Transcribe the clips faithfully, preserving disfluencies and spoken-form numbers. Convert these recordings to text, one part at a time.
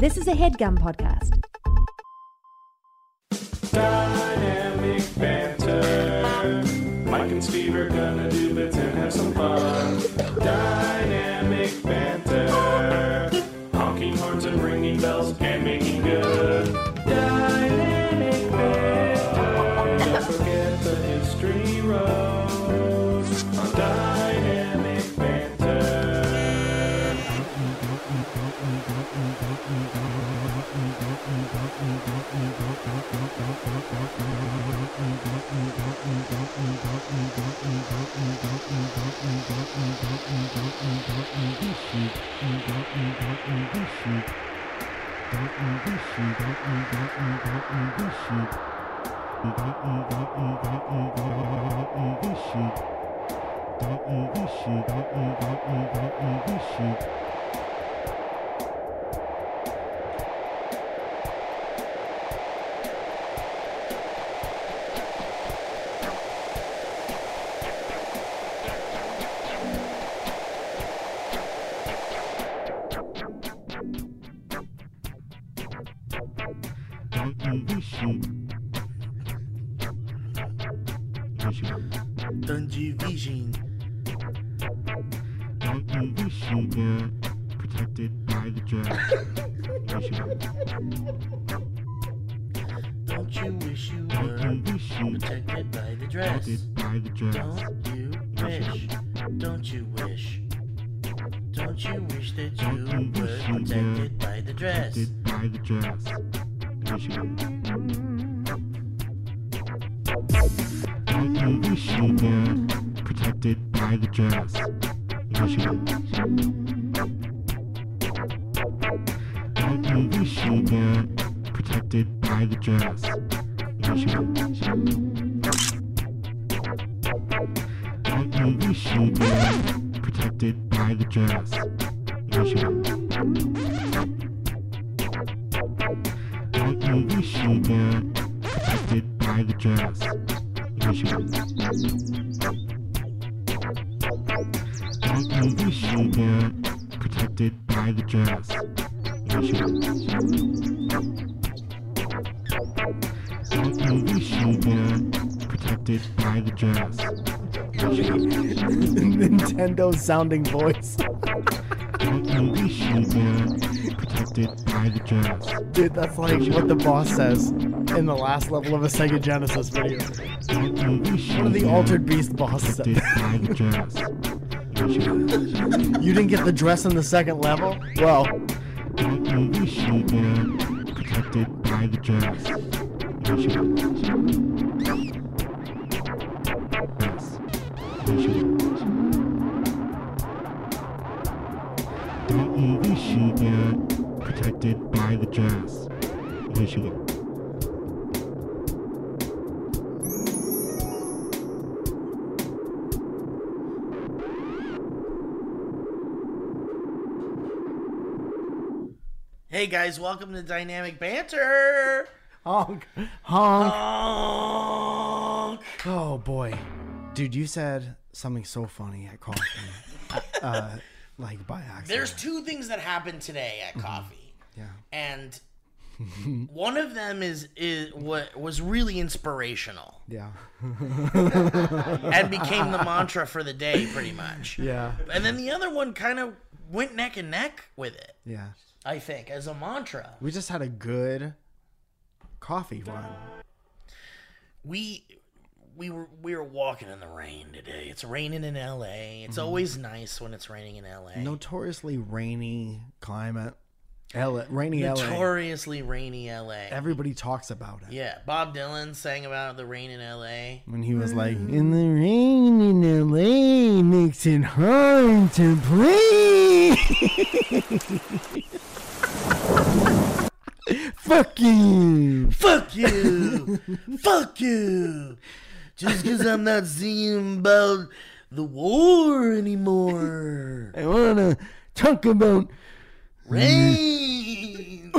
This is a HeadGum podcast. Dynamic banter. Mike and Steve are gonna do bits and have some fun. Dynamic banter. Honking horns and ringing bells and making good. Dynamic banter. Don't forget the history roast on Dynamic banter. Dungeon Vision. Protected by the dress. Don't you wish you were protected by the dress? By the dress. Don't you wish? Don't you wish? Don't you wish that you were protected by the dress? Protected by the dress. Don't you wish you were protected by the dress? Don't you wish you were protected by the dress? Don't you wish you were protected by the dress? Don't you wish you were protected by the dress? Don't you wish you were protected by the dress? Don't you wish you were protected by the dress? Nintendo sounding voice. Don't you wish you were protected by the dress? Dude, that's like what the boss says in the last level of a Sega Genesis video. One of the Altered Beast bosses said. You didn't get the dress in the second level? Well, don't you wish you were protected by the dress? Don't you? Yes. Don't you? Don't you wish you were protected by the dress? Don't you? Hey guys, welcome to Dynamic Banter. honk, honk. Honk. Oh boy. Dude, you said something so funny at coffee. uh, like by accident. There's two things that happened today at coffee. Yeah. And one of them is is what was really inspirational. Yeah. And became the mantra for the day pretty much. Yeah. And then the other one kind of went neck and neck with it. Yeah. I think as a mantra. We just had a good coffee run. We we were we were walking in the rain today. It's raining in L A. It's mm-hmm. always nice when it's raining in L A. Notoriously rainy climate. L A, rainy L A. Notoriously rainy L A. Everybody talks about it. Yeah, Bob Dylan sang about the rain in L A. When he was like, "In the rain in L A makes it hard to play." Fuck you! Fuck you! Fuck you! Just because I'm not singing about the war anymore. I wanna talk about rain.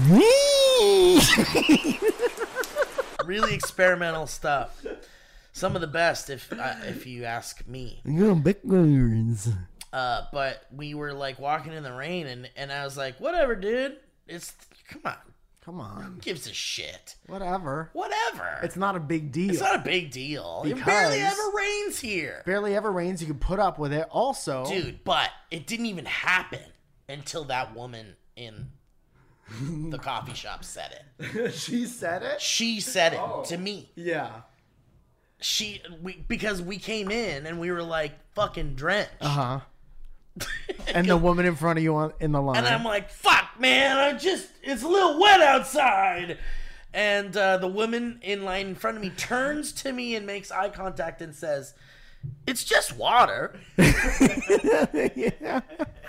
Really experimental stuff. Some of the best, if uh, if you ask me. Yeah, big words. Uh, but we were like walking in the rain, and, and I was like, whatever, dude. It's come on. Come on. Who gives a shit? Whatever. Whatever. It's not a big deal. It's not a big deal. It Because- barely ever rains here. Barely ever rains. You can put up with it. Also, Dude, but it didn't even happen until that woman in the coffee shop said it. she said it. She said it to me. Yeah. She we because we came in and we were like fucking drenched. Uh huh. And the woman in front of you on in the line. And I'm like, fuck, man, I just, it's a little wet outside. And uh, the woman in line in front of me turns to me and makes eye contact and says, it's just water. yeah.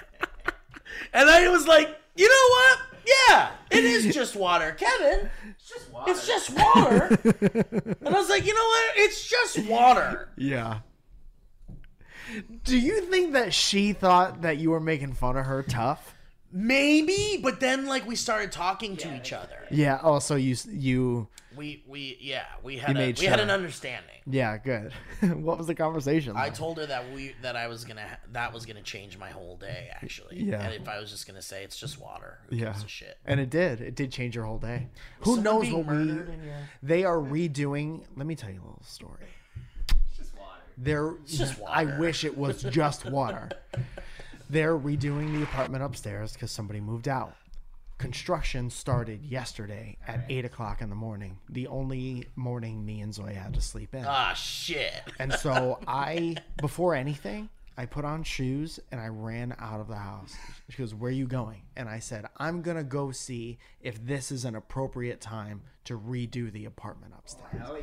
And I was like, you know what? Yeah, it is just water. Kevin, It's just water. it's just water. And I was like, you know what? It's just water. Yeah. Do you think that she thought that you were making fun of her tough? Maybe, but then like we started talking to each other. Yeah. Oh, so you you. We we yeah we had You a, made we had sure. an understanding. Yeah. Good. What was the conversation I like? told her that we that I was gonna ha- that was gonna change my whole day actually. Yeah. And if I was just gonna say it's just water, who Yeah. gives a shit? And it did. It did change your whole day. Who Someone knows being what we? murdered in your- They are redoing. Let me tell you a little story. It's just water. They're. just I water. wish it was just water. They're redoing the apartment upstairs because somebody moved out. Construction started yesterday at eight o'clock in the morning. The only morning me and Zoe had to sleep in. Ah shit. And so I, before anything, I put on shoes and I ran out of the house. She goes, "Where are you going?" And I said, "I'm going to go see if this is an appropriate time to redo the apartment upstairs." Oh, yeah.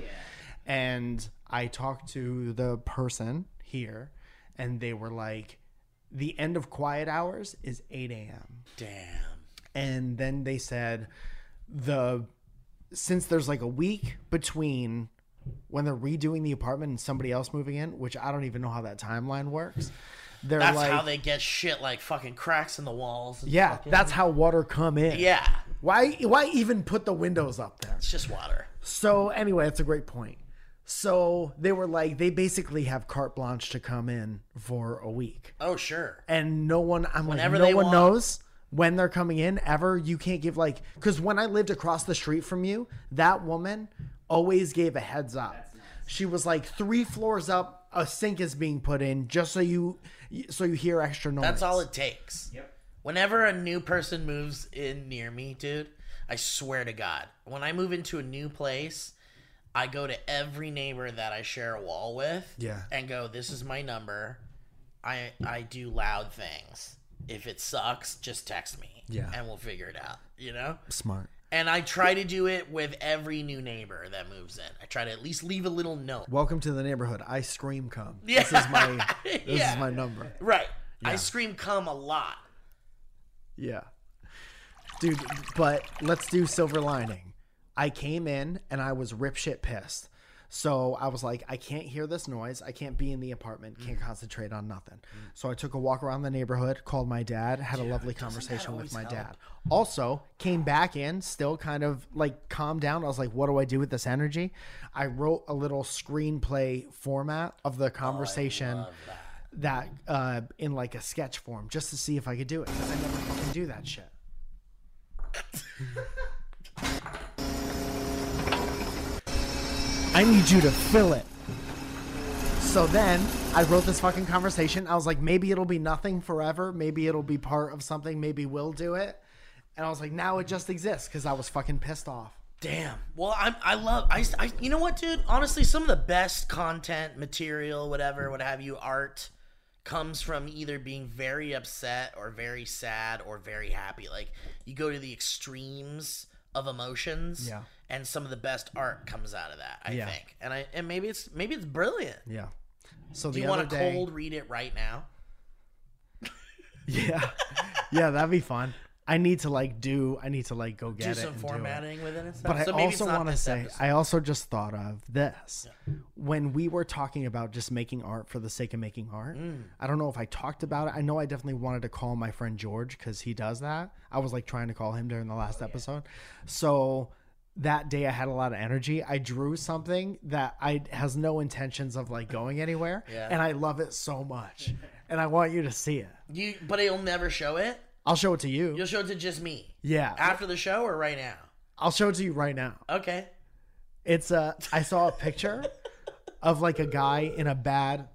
And I talked to the person here and they were like, the end of quiet hours is eight a.m. Damn. And then they said the since there's like a week between when they're redoing the apartment and somebody else moving in, which I don't even know how that timeline works. They're That's like, how they get shit like fucking cracks in the walls. And yeah, fucking- that's how water come in. yeah. Why why even put the windows up there? It's just water. So anyway, that's a great point. So they were like, they basically have carte blanche to come in for a week. Oh sure. And no one, I'm Whenever like, no they one want. knows when they're coming in ever. You can't give like, because when I lived across the street from you, that woman always gave a heads up. She was like, three floors up, a sink is being put in just so you, so you hear extra noise. That's all it takes. Yep. Whenever a new person moves in near me, dude, I swear to God, when I move into a new place, I go to every neighbor that I share a wall with, Yeah. and go, "This is my number. I I do loud things. If it sucks, just text me, Yeah. and we'll figure it out." You know. Smart. And I try to do it with every new neighbor that moves in. I try to at least leave a little note. Welcome to the neighborhood. I scream come. Yeah. This is my, this Yeah. is my number. Right. I scream "come" a lot. Yeah. Dude, but let's do silver lining. I came in and I was rip shit pissed. So I was like, I can't hear this noise. I can't be in the apartment. Can't concentrate on nothing. So I took a walk around the neighborhood, called my dad, had a lovely conversation with always my help? dad. Also, came back in, still kind of like calmed down. I was like, what do I do with this energy? I wrote a little screenplay format of the conversation Love that. that uh, in like a sketch form just to see if I could do it because I never fucking do that shit. I need you to fill it. So then I wrote this fucking conversation. I was like, maybe it'll be nothing forever. Maybe it'll be part of something. Maybe we'll do it. And I was like, now it just exists because I was fucking pissed off. Damn. Well, I'm. I love. I, I. You know what, dude? Honestly, some of the best content, material, whatever, what have you, art, comes from either being very upset or very sad or very happy. Like you go to the extremes of emotions. Yeah. And some of the best art comes out of that. I Yeah. think. And I. And maybe it's. Maybe it's brilliant. Yeah. So Do the you other want to day, cold read it right now? yeah, yeah, that'd be fun. I need to like do. I need to like go get Do it. some and do it. formatting with it and stuff. But I so maybe it's also not want to this say, episode. I also just thought of this. When we were talking about just making art for the sake of making art, Mm. I don't know if I talked about it. I know I definitely wanted to call my friend George because he does that. I was like trying to call him during the last episode. So that day I had a lot of energy. I drew something that I has no intentions of like going anywhere. Yeah. And I love it so much. And I want you to see it. You. But it'll never show it. I'll show it to you. You'll show it to just me. Yeah. After the show or right now? I'll show it to you right now. Okay. It's uh I saw a picture of like a guy in a bad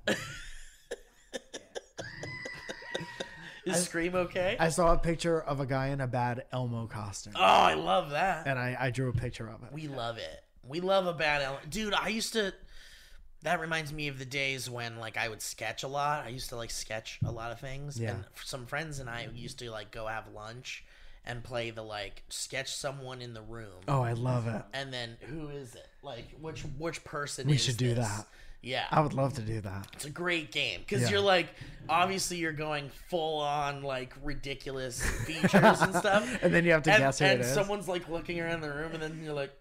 Is Scream okay? I saw a picture of a guy in a bad Elmo costume. oh, I love that. And I, I drew a picture of it. We love it. We love a bad element. Dude, I used to... That reminds me of the days when, like, I would sketch a lot. I used to, like, sketch a lot of things. Yeah. And some friends and I used to, like, go have lunch and play the, like, sketch someone in the room. Oh, I love it. And then, who is it? Like, which which person We is should do this? that. Yeah. I would love to do that. It's a great game because Yeah. you're like, obviously you're going full on like ridiculous features and stuff, And then you have to and, guess who and it is. someone's like looking around the room, and then you're like,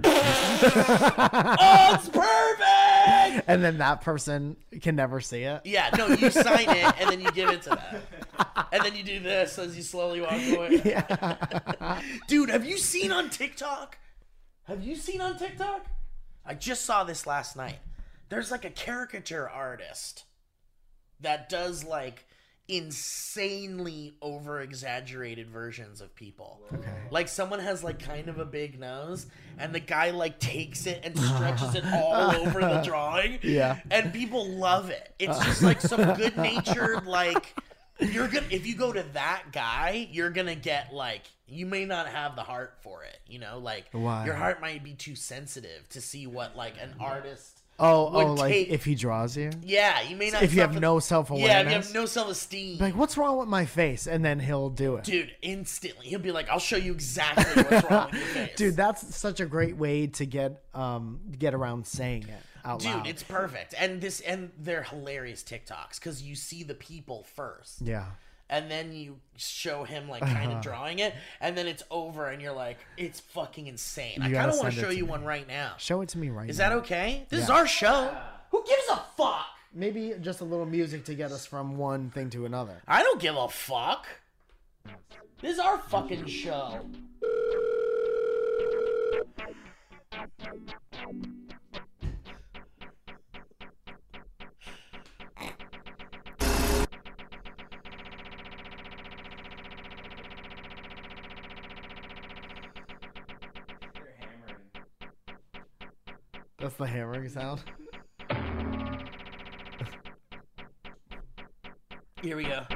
"Oh, it's perfect!" And then that person can never see it. Yeah, no, you sign it and then you give it to them, and then you do this as you slowly walk away. Yeah. Dude, have you seen on TikTok? Have you seen on TikTok? I just saw this last night. There's like a caricature artist that does like insanely over exaggerated versions of people. Okay. Like someone has like kind of a big nose and the guy like takes it and stretches it all over the drawing. Yeah. And people love it. It's just like some good natured like you're gonna if you go to that guy, you're gonna get like you may not have the heart for it, you know, like Why? your heart might be too sensitive to see what like an artist Oh, would oh, like take- if he draws you? yeah, you may not If you have suffer- no self-awareness? Yeah, if you have no self-esteem. Like, what's wrong with my face? And then he'll do it. Dude, instantly. He'll be like, I'll show you exactly what's wrong with your face. Dude, that's such a great way to get um get around saying it out Dude, loud. it's perfect. And this and they're hilarious TikToks because you see the people first. Yeah. And then you show him like kind Uh-huh. of drawing it, and then it's over, and you're like, it's fucking insane. I You kind gotta of want send to it show to you me. one right now. Show it to me right Is now. that okay? This is Yeah. our show. Who gives a fuck? Maybe just a little music to get us from one thing to another. I don't give a fuck. This is our fucking show. They're hammering. That's the hammering sound. Here we go.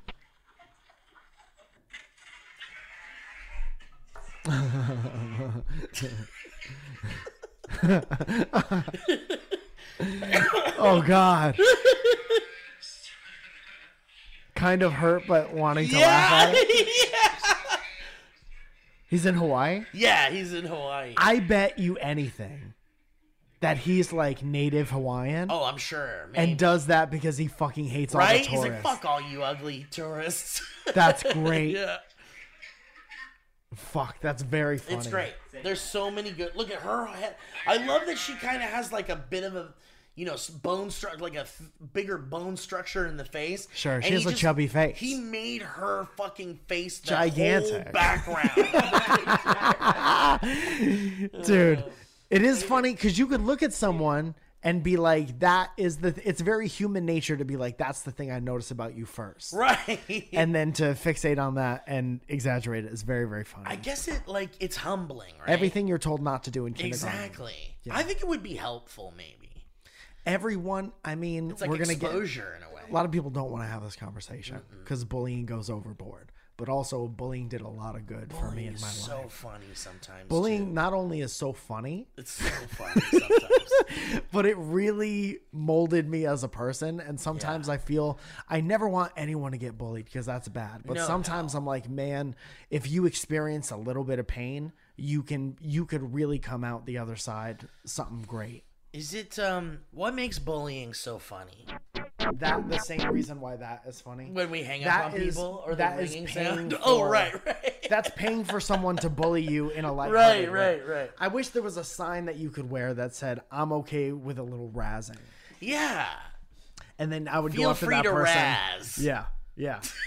Oh God. Kind of hurt, but wanting to laugh at it. yeah. He's in Hawaii. Yeah, he's in Hawaii. I bet you anything that he's like native Hawaiian Oh, I'm sure. Maybe. and does that because he fucking hates all right? the He's tourists. like, fuck all you ugly tourists. That's great. yeah. Fuck, that's very funny. It's great. There's so many good. Look at her head. I love that she kind of has like a bit of a, you know, s- bone structure, like a th- bigger bone structure in the face. Sure, And she has he a chubby face. He made her fucking face the Gigantic. whole background. Dude, it is funny because you could look at someone and be like, that is the, it's very human nature to be like, that's the thing I notice about you first. right. And then to fixate on that and exaggerate it is very, very funny. I guess it like it's humbling, right? Everything you're told not to do in kindergarten. Exactly. I think it would be helpful, maybe. Everyone, I mean, It's like we're going to get, exposure in a way. a lot of people don't want to have this conversation because bullying goes overboard. But also, bullying did a lot of good for me in Bullying my is so life. funny sometimes. Bullying too. not only is so funny, It's so funny sometimes. but it really molded me as a person. And sometimes I feel I never want anyone to get bullied because that's bad. But No, sometimes I'm like, man, if you experience a little bit of pain, you can you could really come out the other side something great. Is it um what makes bullying so funny? That the same reason why that is funny. When we hang That up on is- people or that the is ringing paying sound? for- Oh, right, right. That's paying for someone to bully you in a light. right, right, right. I wish there was a sign that you could wear that said, "I'm okay with a little razzing," Yeah. and then I would go Feel up to free that to person. razz. Yeah, yeah.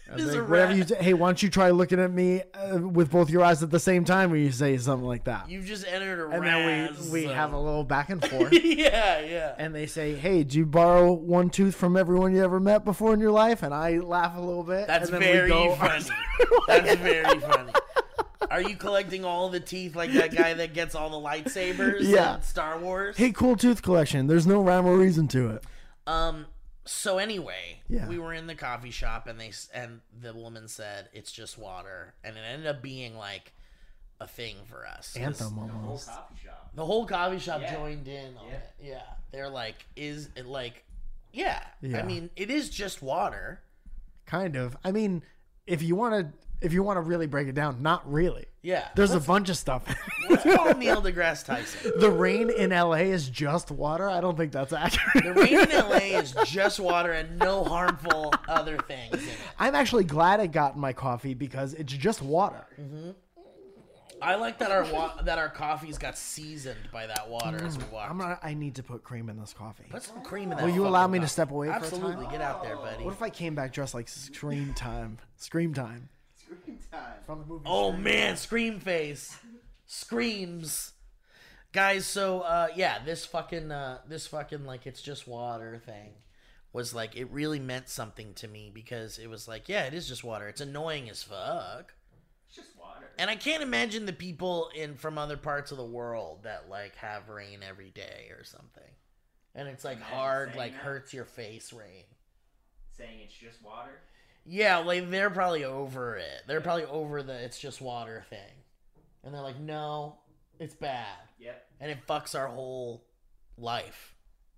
It is a Whatever you rat. say, hey, why don't you try looking at me uh, with both your eyes at the same time when you say something like that? You've just entered a And razz. then we, we have a little back and forth. yeah, yeah. And they say, hey, did you borrow one tooth from everyone you ever met before in your life? And I laugh a little bit. That's and then we very go- funny. That's very funny. Are you collecting all the teeth like that guy that gets all the lightsabers Yeah. in Star Wars? Hey, cool tooth collection. There's no rhyme or reason to it. Um. So anyway, Yeah. we were in the coffee shop, and they s- and the woman said it's just water, and it ended up being like a thing for us. 'Cause Anthem The whole almost. coffee shop. The whole coffee shop Yeah. joined in on Yeah. it. Yeah, they're like, is it like, yeah. Yeah. I mean, it is just water. Kind of. I mean, if you want to, if you want to really break it down, not really. Yeah. There's let's, a bunch of stuff. let's call Neil deGrasse Tyson. The rain in L A is just water. I don't think that's accurate. The rain in L A is just water and no harmful other things in it. I'm actually glad I got my coffee because it's just water. I like that our wa- that our coffees got seasoned by that water as we walked. I'm not. I need to put cream in this coffee. Put some cream in that. Will you allow fucking me to coffee. step away for a Absolutely, time? get out there, buddy. What if I came back dressed like Scream Time? Scream Time Screen time. from the movie. Oh Scream. man, scream face, screams, guys. So uh, yeah, this fucking uh, this fucking like it's just water thing was like it really meant something to me because it was like yeah, it is just water. It's annoying as fuck. It's just water. And I can't imagine the people in from other parts of the world that like have rain every day or something. And it's like Imagine hard, saying like that. hurts your face rain. Saying it's just water. Yeah, like they're probably over it. They're probably over the it's just water thing. And they're like, no, it's bad. Yep. And it fucks our whole life.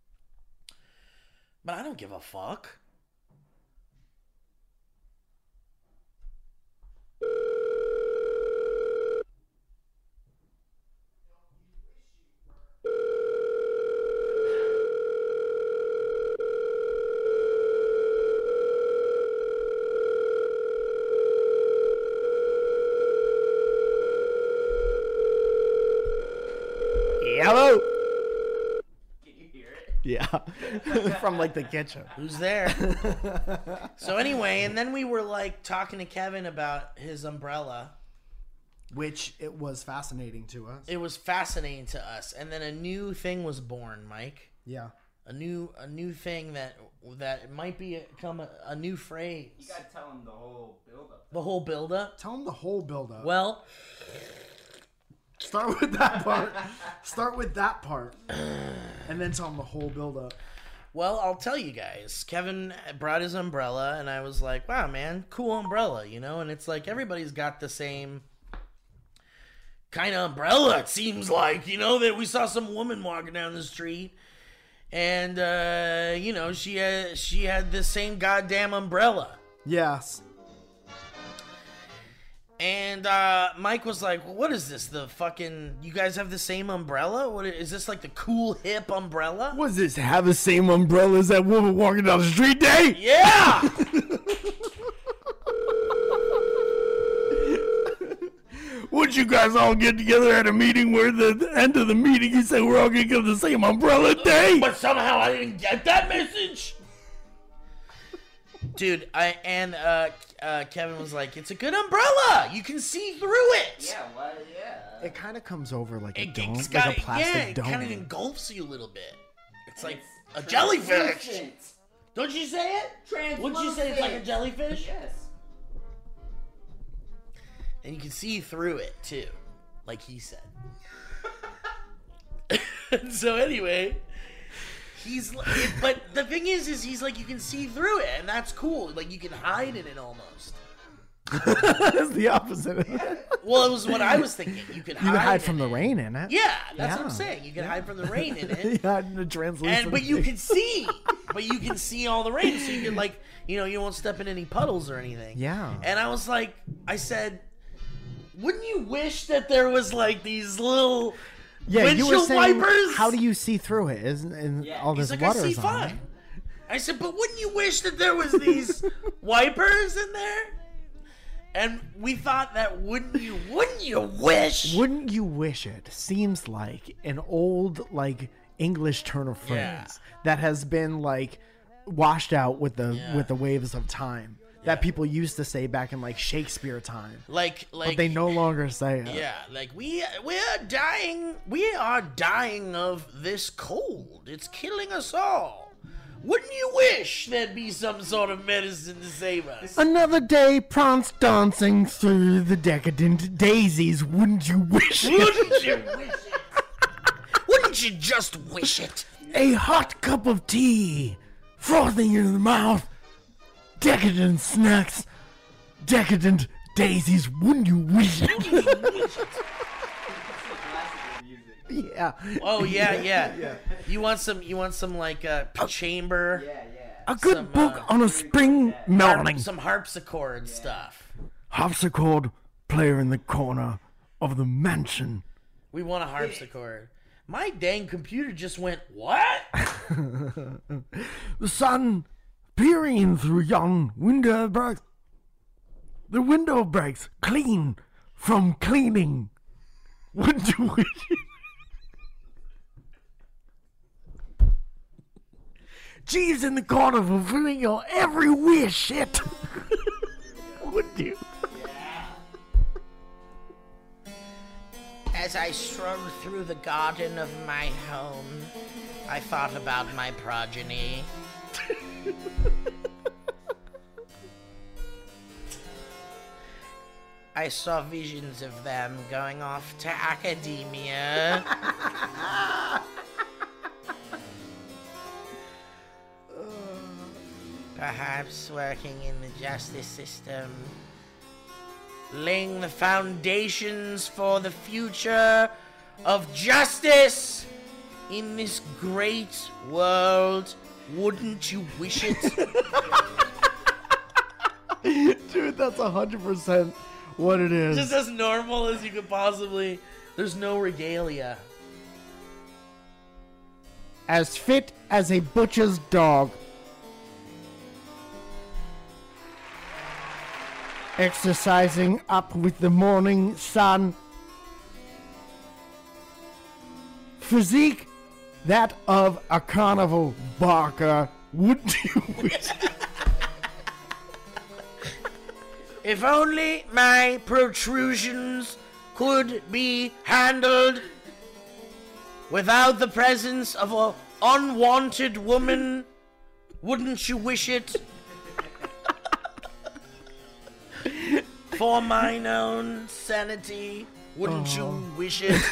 But I don't give a fuck. Hello. Can you hear it? Yeah, from like the kitchen. Who's there? So anyway, and then we were like talking to Kevin about his umbrella. Which it was fascinating to us. It was fascinating to us. And then a new thing was born, Mike. Yeah. A new a new thing that that might become a, a new phrase. You gotta tell him the whole build-up. The whole buildup. Tell them the whole build up. Well, Start with that part. Start with that part. And then tell them the whole build up. well, I'll tell you guys. Kevin brought his umbrella, and I was like, "Wow, man, cool umbrella," you know. And it's like everybody's got the same kind of umbrella. It seems like, you know, that we saw some woman walking down the street, and uh, you know, she had she had the same goddamn umbrella. Yes. And uh, Mike was like, well, "What is this? The fucking you guys have the same umbrella? What is this like the cool hip umbrella?" What's this? Have the same umbrella as that woman walking down the street day? Yeah. Would you guys all get together at a meeting where the, the end of the meeting you say we're all gonna get the same umbrella day? But somehow I didn't get that message. Dude, I and uh, uh, Kevin was like, "It's a good umbrella. You can see through it. Yeah, what? Yeah. It kind of comes over like a It, dome, it's like got, a plastic yeah, it dome. kind of engulfs you a little bit. It's like It's a jellyfish. translucent. Don't you say it? Wouldn't you say it's like a Translucent. jellyfish? Yes. And you can see through it too, like he said. So anyway, he's like, but the thing is, is he's like you can see through it, and that's cool. Like you can hide in it almost. It's the opposite. Well, it was what I was thinking. You could hide, You can hide in from the it. rain in it. Yeah, that's what Yeah. I'm saying. You can hide from the rain in it, Yeah, the translucent. and but you thing. can see, but you can see all the rain, so you can like, you know, you won't step in any puddles or anything. Yeah. And I was like, I said, wouldn't you wish that there was like these little Yeah, you were windshield saying, wipers? how do you see through it? Isn't and Yeah. all He's this like, I water see is on fine. it? I said, but wouldn't you wish that there was these wipers in there? And we thought that wouldn't you wouldn't you wish? Wouldn't you wish it? Seems like an old like English turn of phrase Yeah. that has been like washed out with the Yeah. with the waves of time. that Yeah. people used to say back in like Shakespeare time. Like, like But they no longer say it. Yeah, like we we're dying. We are dying of this cold. It's killing us all. Wouldn't you wish there'd be some sort of medicine to save us? Another day prance dancing through the decadent daisies. Wouldn't you wish it? Wouldn't you wish it? Wouldn't you just wish it? A hot cup of tea, frothing in the mouth. Decadent snacks, decadent daisies. Wouldn't you wish it? Classical music. Yeah. Oh yeah, yeah. You want some? You want some like uh, chamber, Yeah, yeah. A good Some, book uh, on a spring morning. some harpsichord stuff. Harpsichord player in the corner of the mansion. We want a harpsichord. My dang computer just went what? The sun peering in through yon window breaks. The window breaks clean from cleaning. Wouldn't you wish it? Jeeves in the corner fulfilling your every wish. Shit. Wouldn't you? As I strolled through the garden of my home, I thought about my progeny. I saw visions of them going off to academia. Perhaps working in the justice system. Laying the foundations for the future of justice in this great world. Wouldn't you wish it? Dude, that's one hundred percent what it is. Just as normal as you could possibly. There's no regalia. As fit as a butcher's dog. Exercising up with the morning sun. Physique that of a carnival barker. Wouldn't you wish? If only my protrusions could be handled without the presence of an unwanted woman. Wouldn't you wish it? For mine own sanity, wouldn't you wish it?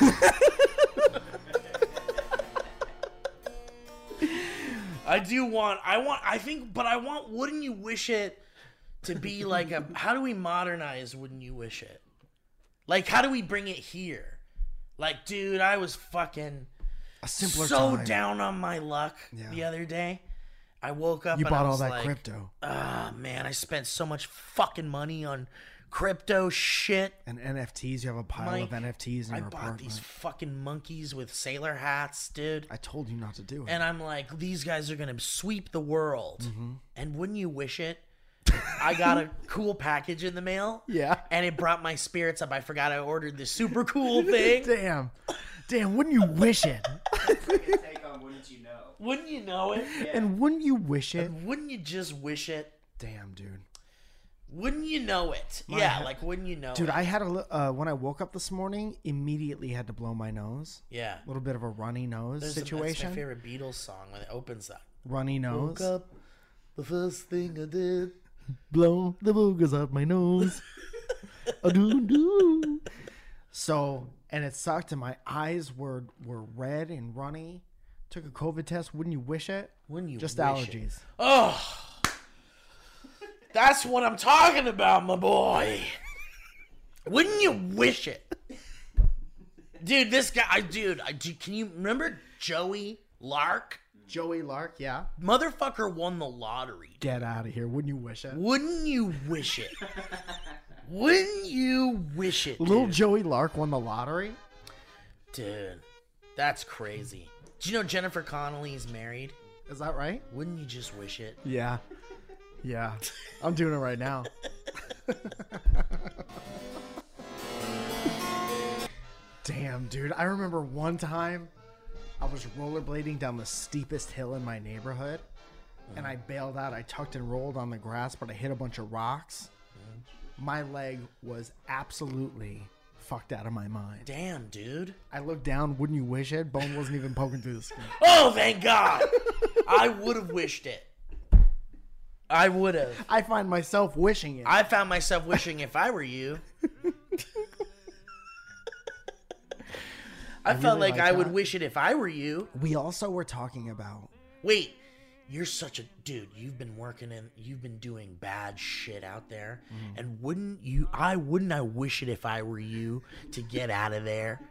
I do want, I want, I think, but I want, wouldn't you wish it to be like a, how do we modernize wouldn't you wish it? Like, how do we bring it here? Like, dude, I was fucking A simpler so time. down on my luck Yeah. the other day. I woke up You and bought I all was that like, crypto ah, man, I spent so much fucking money on crypto shit. and N F Ts. You have a pile Mike, of N F Ts in I your bought apartment. these fucking monkeys with sailor hats, dude. I told you not to do it. And I'm like, these guys are gonna sweep the world. Mm-hmm. And wouldn't you wish it? I got a cool package in the mail. Yeah. And it brought my spirits up. I forgot I ordered this super cool thing. Damn. Damn, wouldn't you wish it? It's like a take on Wouldn't You Know? Wouldn't you know it? And wouldn't you wish it? And wouldn't you just wish it? Damn, dude. Wouldn't you know it? yeah, like wouldn't you know Dude, it? I had a li- uh, when I woke up this morning, immediately had to blow my nose. yeah. A little bit of a runny nose There's a- situation. that's my favorite Beatles song when it opens up. runny nose. Woke up, the first thing I did. Blow the boogers out my nose. A doo doo. So, and it sucked, and my eyes were were red and runny. Took a COVID test. Wouldn't you wish it? Wouldn't you Just wish allergies. It? Oh, that's what I'm talking about, my boy. Wouldn't you wish it? Dude, this guy, dude, I, do, can you remember Joey Lark? Joey Lark, yeah. Motherfucker won the lottery. Get out of here. Wouldn't you wish it? Wouldn't you wish it? Wouldn't you wish it, Little dude? Joey Lark won the lottery? Dude, that's crazy. Do you know Jennifer Connelly's married? Is that right? Wouldn't you just wish it? Yeah. Yeah. I'm doing it right now. Damn, dude. I remember one time I was rollerblading down the steepest hill in my neighborhood. and I bailed out. I tucked and rolled on the grass, but I hit a bunch of rocks. My leg was absolutely fucked out of my mind. Damn, dude. I looked down. Wouldn't you wish it? Bone wasn't even poking through the skin. Oh, thank God. I would have wished it. I would have. I find myself wishing it. I found myself wishing if I were you. I, I felt really like, like I that. would wish it if I were you. We also were talking about. Wait, you're such a dude. You've been working in, you've been doing bad shit out there. Mm. And wouldn't you, I wouldn't I wish it if I were you to get out of there?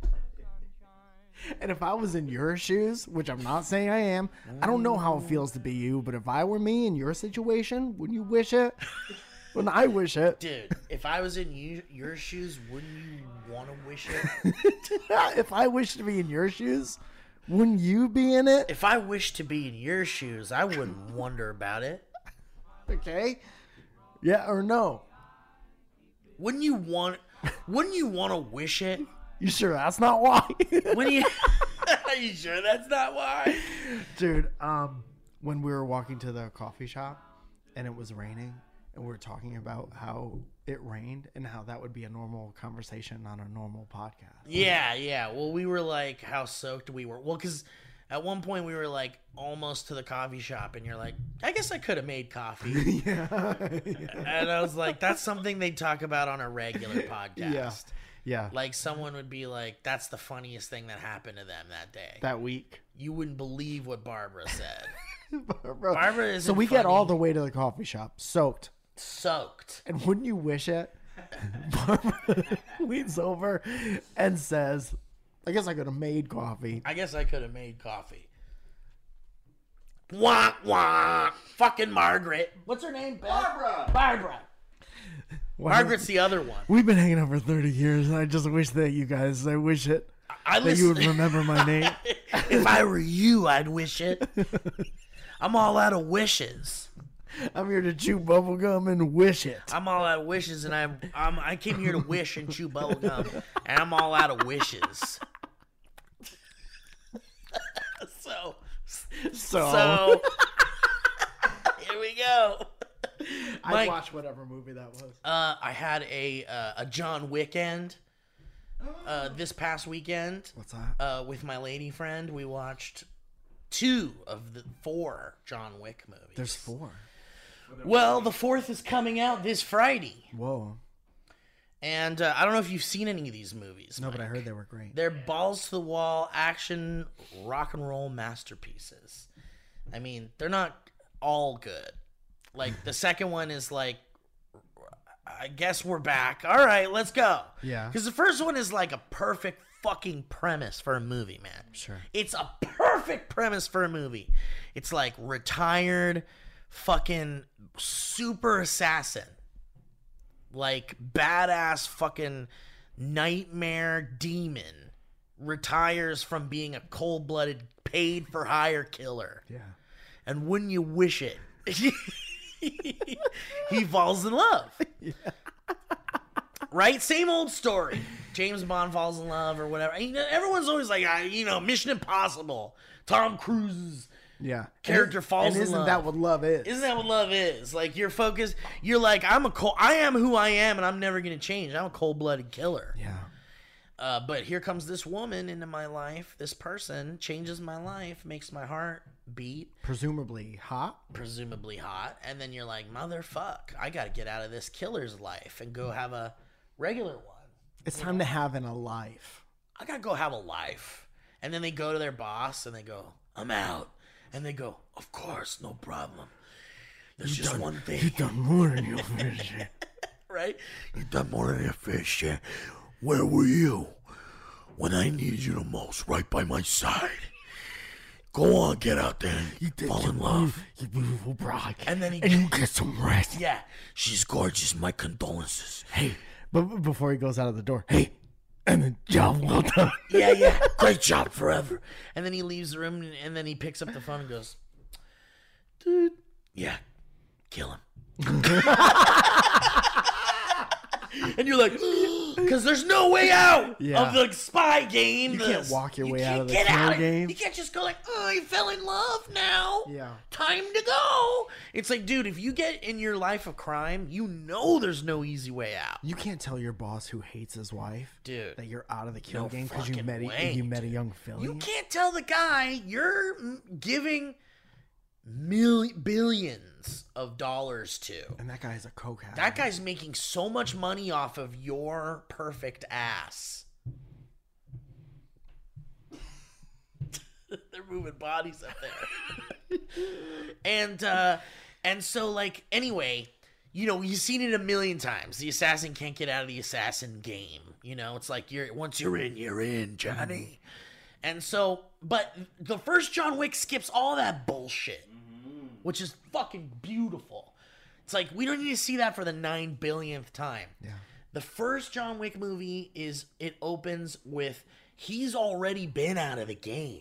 And if I was in your shoes, which I'm not saying I am, I don't know how it feels to be you, but if I were me in your situation, wouldn't you wish it? Wouldn't I wish it? Dude, if I was in you, your shoes, wouldn't you want to wish it? If I wish to be in your shoes, wouldn't you be in it? If I wished to be in your shoes, I wouldn't wonder about it. Okay. Yeah or no? Wouldn't you want, wouldn't you want to wish it? You sure that's not why? When you, are you sure that's not why? Dude, um, when we were walking to the coffee shop and it was raining and we were talking about how it rained and how that would be a normal conversation on a normal podcast. Yeah, yeah. Well, we were like, how soaked we were. Well, because at one point we were like almost to the coffee shop and you're like, I guess I could have made coffee. Yeah. And I was like, that's something they talk about on a regular podcast. Yeah. Yeah. Like someone would be like, that's the funniest thing that happened to them that day. That week. You wouldn't believe what Barbara said. Barbara, Barbara isn't So we get funny. all the way to the coffee shop soaked. Soaked. And wouldn't you wish it? Barbara leans over and says, I guess I could have made coffee. I guess I could have made coffee. Wah, wah. Fucking Margaret. What's her name? Beth? Barbara! Barbara. Wow. Margaret's the other one. We've been hanging out for thirty years, and I just wish that you guys, I wish it, I that you would remember my name. If I were you, I'd wish it. I'm all out of wishes. I'm here to chew bubblegum and wish it. I'm all out of wishes, and I'm, I'm I came here to wish and chew bubblegum, and I'm all out of wishes. so, So, so here we go. I Mike, watched whatever movie that was. Uh, I had a uh, a John Wick end uh, this past weekend. What's that? Uh, with my lady friend, we watched two of the four John Wick movies. There's four. Well, the fourth is coming out this Friday, Whoa. and uh, I don't know if you've seen any of these movies. No, but I Mike. heard they were great. They're balls to the wall action rock and roll masterpieces. I mean, they're not all good. Like the second one is like, I guess we're back. All right, let's go. Yeah. Because the first one is like a perfect fucking premise for a movie, man. Sure. It's a perfect premise for a movie. It's like retired fucking super assassin. Like badass fucking nightmare demon retires from being a cold-blooded paid for hire killer. Yeah. And wouldn't you wish it? He falls in love. Yeah. Right? Same old story. James Bond falls in love or whatever. You know, everyone's always like, uh, you know, Mission Impossible. Tom Cruise's Yeah. character and, falls and in isn't love. that what love is? Isn't that what love is? Like you're focused. You're like, I'm a cold. I am who I am, and I'm never gonna change. I'm a cold-blooded killer. Yeah. Uh, but here comes this woman into my life. This person changes my life, makes my heart beat, Presumably hot. presumably hot, and then you're like, motherfuck, I gotta get out of this killer's life and go have a regular one. It's time to have in a life. I gotta go have a life. And then they go to their boss and they go, I'm out. And they go, of course, no problem. There's just done, one thing. You've done more than your fair share. Right? You've done more than your fair share. Where were you when I needed you the most? Right by my side. Go on, get out there and fall in love. You beautiful bride. And then he, And you get some rest. yeah, she's gorgeous. My condolences. Hey, but but before he goes out of the door, hey, and then job well done. Yeah, yeah, great job forever. And then he leaves the room, and then he picks up the phone and goes, dude, yeah, kill him. And you're like, Because there's no way out Yeah. of the spy game. You the- can't walk your you way can't out of the get kill out of- game. You can't just go like, oh, I fell in love now. Yeah. Time to go. It's like, dude, if you get in your life of crime, you know there's no easy way out. You can't tell your boss who hates his wife, Dude. that you're out of the kill No game because you fucking met a, way, you met a young filly. You can't tell the guy you're mm, giving mil- billions of dollars to. And that guy's a coke addict. That guy's making so much money off of your perfect ass. They're moving bodies up there. and uh and so like anyway, you know, you've seen it a million times. The assassin can't get out of the assassin game. You know, it's like you're once you're in, you're in, Johnny. And so, but the first John Wick skips all that bullshit, which is fucking beautiful. It's like we don't need to see that for the nine billionth time. Yeah. The first John Wick movie is it opens with he's already been out of the game.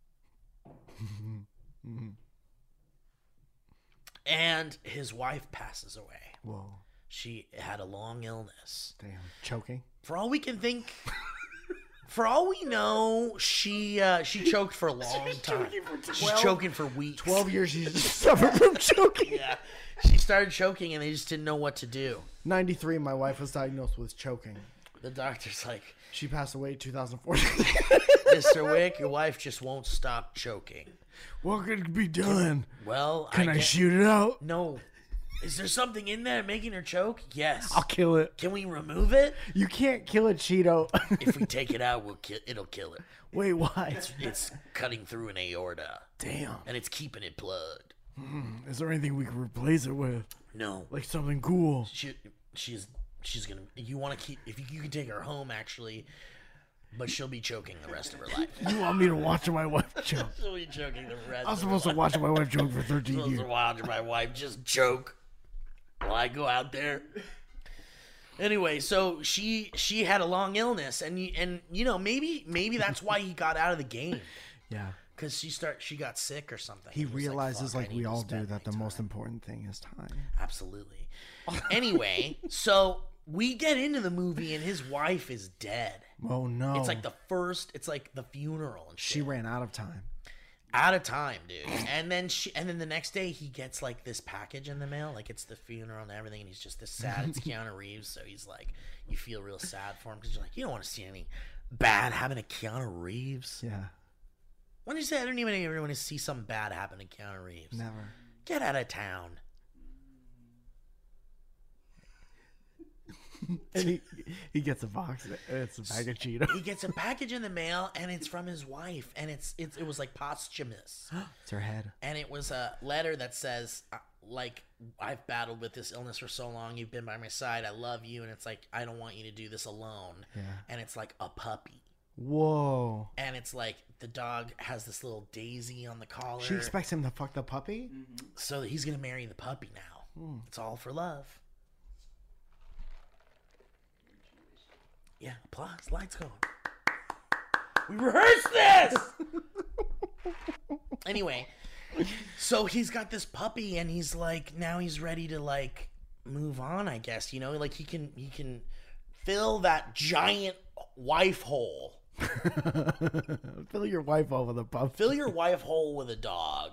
And his wife passes away. Whoa. She had a long illness. Damn. Choking. For all we can think, for all we know, she uh, she choked for a long time. She's choking for weeks. twelve years she suffered from choking. Yeah, she started choking, and they just didn't know what to do. ninety-three, my wife was diagnosed with choking. The doctor's like, She passed away in two thousand fourteen. Mister Wick, your wife just won't stop choking. What could be done? Well, Can I, get- shoot it out? No. Is there something in there making her choke? Yes. I'll kill it. Can we remove it? You can't kill a Cheeto. If we take it out, we'll kill. It'll kill it. Wait, why? It's cutting through an aorta, Damn. and it's keeping it plugged. Is there anything we can replace it with? No, Like something cool? she she's she's gonna. You want to keep? If you, you can take her home, actually, but she'll be choking the rest of her life. You want me to watch my wife choke? She'll be choking the rest. I was of her supposed to life. watch my wife choke for thirteen Supposed years. to watch my wife just choke while I go out there. Anyway, so she she had a long illness, and you, and you know maybe maybe that's why he got out of the game, Yeah. because she start she got sick or something. He was like, realizes, "Fuck, I like, need we to all do, spend that my the most time." important thing is time. Absolutely. Anyway, so we get into the movie, and his wife is dead. Oh, no. It's like the first. It's like the funeral and She shit. ran out of time. Out of time, dude. And then she, and then the next day he gets like this package in the mail, like it's the funeral and everything, and he's just this sad. It's Keanu Reeves, so he's like, you feel real sad for him because you're like, you don't want to see any bad happen to Keanu Reeves. Yeah. When you say I don't even ever want to see something bad happen to Keanu Reeves, Never. get out of town. And he, he gets a box. It's a bag of Cheetos. He gets a package in the mail, and it's from his wife, and it's it's it was like posthumous. It's her head. And it was a letter that says, uh, like, I've battled with this illness for so long. You've been by my side. I love you. And it's like, I don't want you to do this alone. Yeah. And it's like a puppy. Whoa. And it's like the dog has this little daisy on the collar. She expects him to fuck the puppy? So he's going to marry the puppy now. It's all for love. Yeah, applause. Lights going. We rehearsed this! Anyway, so he's got this puppy, and he's like, now he's ready to like move on, I guess. You know, like he can he can fill that giant wife hole. Fill your wife over the puppy. Fill your wife hole with a dog.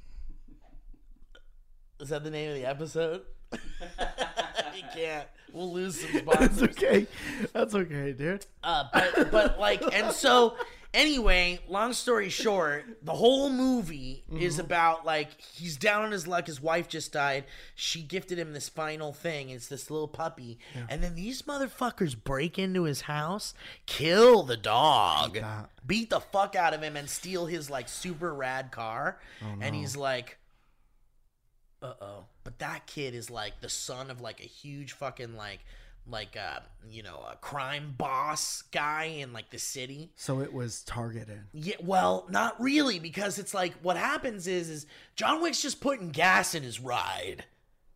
Is that the name of the episode? You can't. We'll lose some That's sponsors. okay. That's okay, dude. Uh, but but like, and so anyway, long story short, the whole movie is about like he's down on his luck. His wife just died. She gifted him this final thing. It's this little puppy, and then these motherfuckers break into his house, kill the dog, that. beat the fuck out of him, and steal his like super rad car. And he's like, uh oh. But that kid is like the son of like a huge fucking like like uh you know a crime boss guy in like the city. So it was targeted. Yeah, well, not really, because it's like what happens is is John Wick's just putting gas in his ride.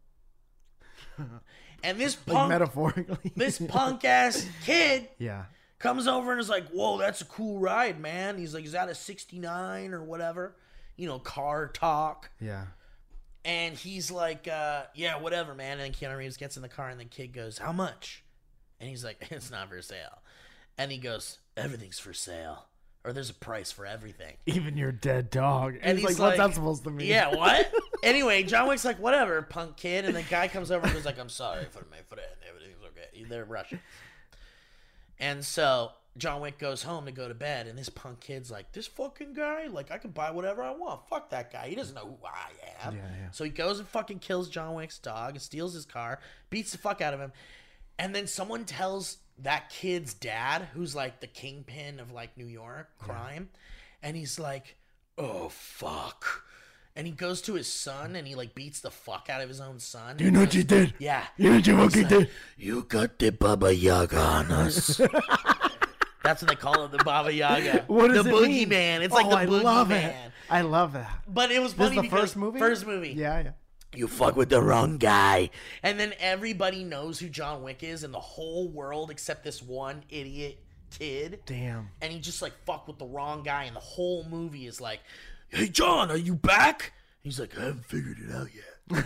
And this Like punk metaphorically. this punk ass kid Yeah. comes over and is like, "Whoa, that's a cool ride, man." He's like, "Is that a sixty-nine or whatever?" You know, car talk. Yeah. And he's like, uh, yeah, whatever, man. And then Keanu Reeves gets in the car, and the kid goes, how much? And he's like, it's not for sale. And he goes, everything's for sale. Or there's a price for everything. Even your dead dog. And, And he's, he's like, what's like- that supposed to mean? Yeah, what? Anyway, John Wick's like, whatever, punk kid. And the guy comes over and goes like, I'm sorry for my friend. Everything's okay. They're Russians. And so John Wick goes home to go to bed. And this punk kid's like, this fucking guy? Like, I can buy whatever I want. Fuck that guy. He doesn't know who I am. Yeah, yeah. So he goes and fucking kills John Wick's dog and steals his car, beats the fuck out of him. And then someone tells that kid's dad, who's like the kingpin of like New York crime, and he's like, oh, fuck. And he goes to his son and he like beats the fuck out of his own son. You know what you did? Yeah. You know what you He's fucking like, did? You got the Baba Yaga on us. That's what they call it, the Baba Yaga. What does the it mean? boogeyman. It's Oh, like the I love boogeyman. it. I love that. But it was This is funny the because first movie? First movie. Yeah, yeah. You fuck with the wrong guy. And then everybody knows who John Wick is in the whole world except this one idiot kid. Damn. And he just like fuck with the wrong guy, and the whole movie is like, hey John, are you back? He's like, I haven't figured it out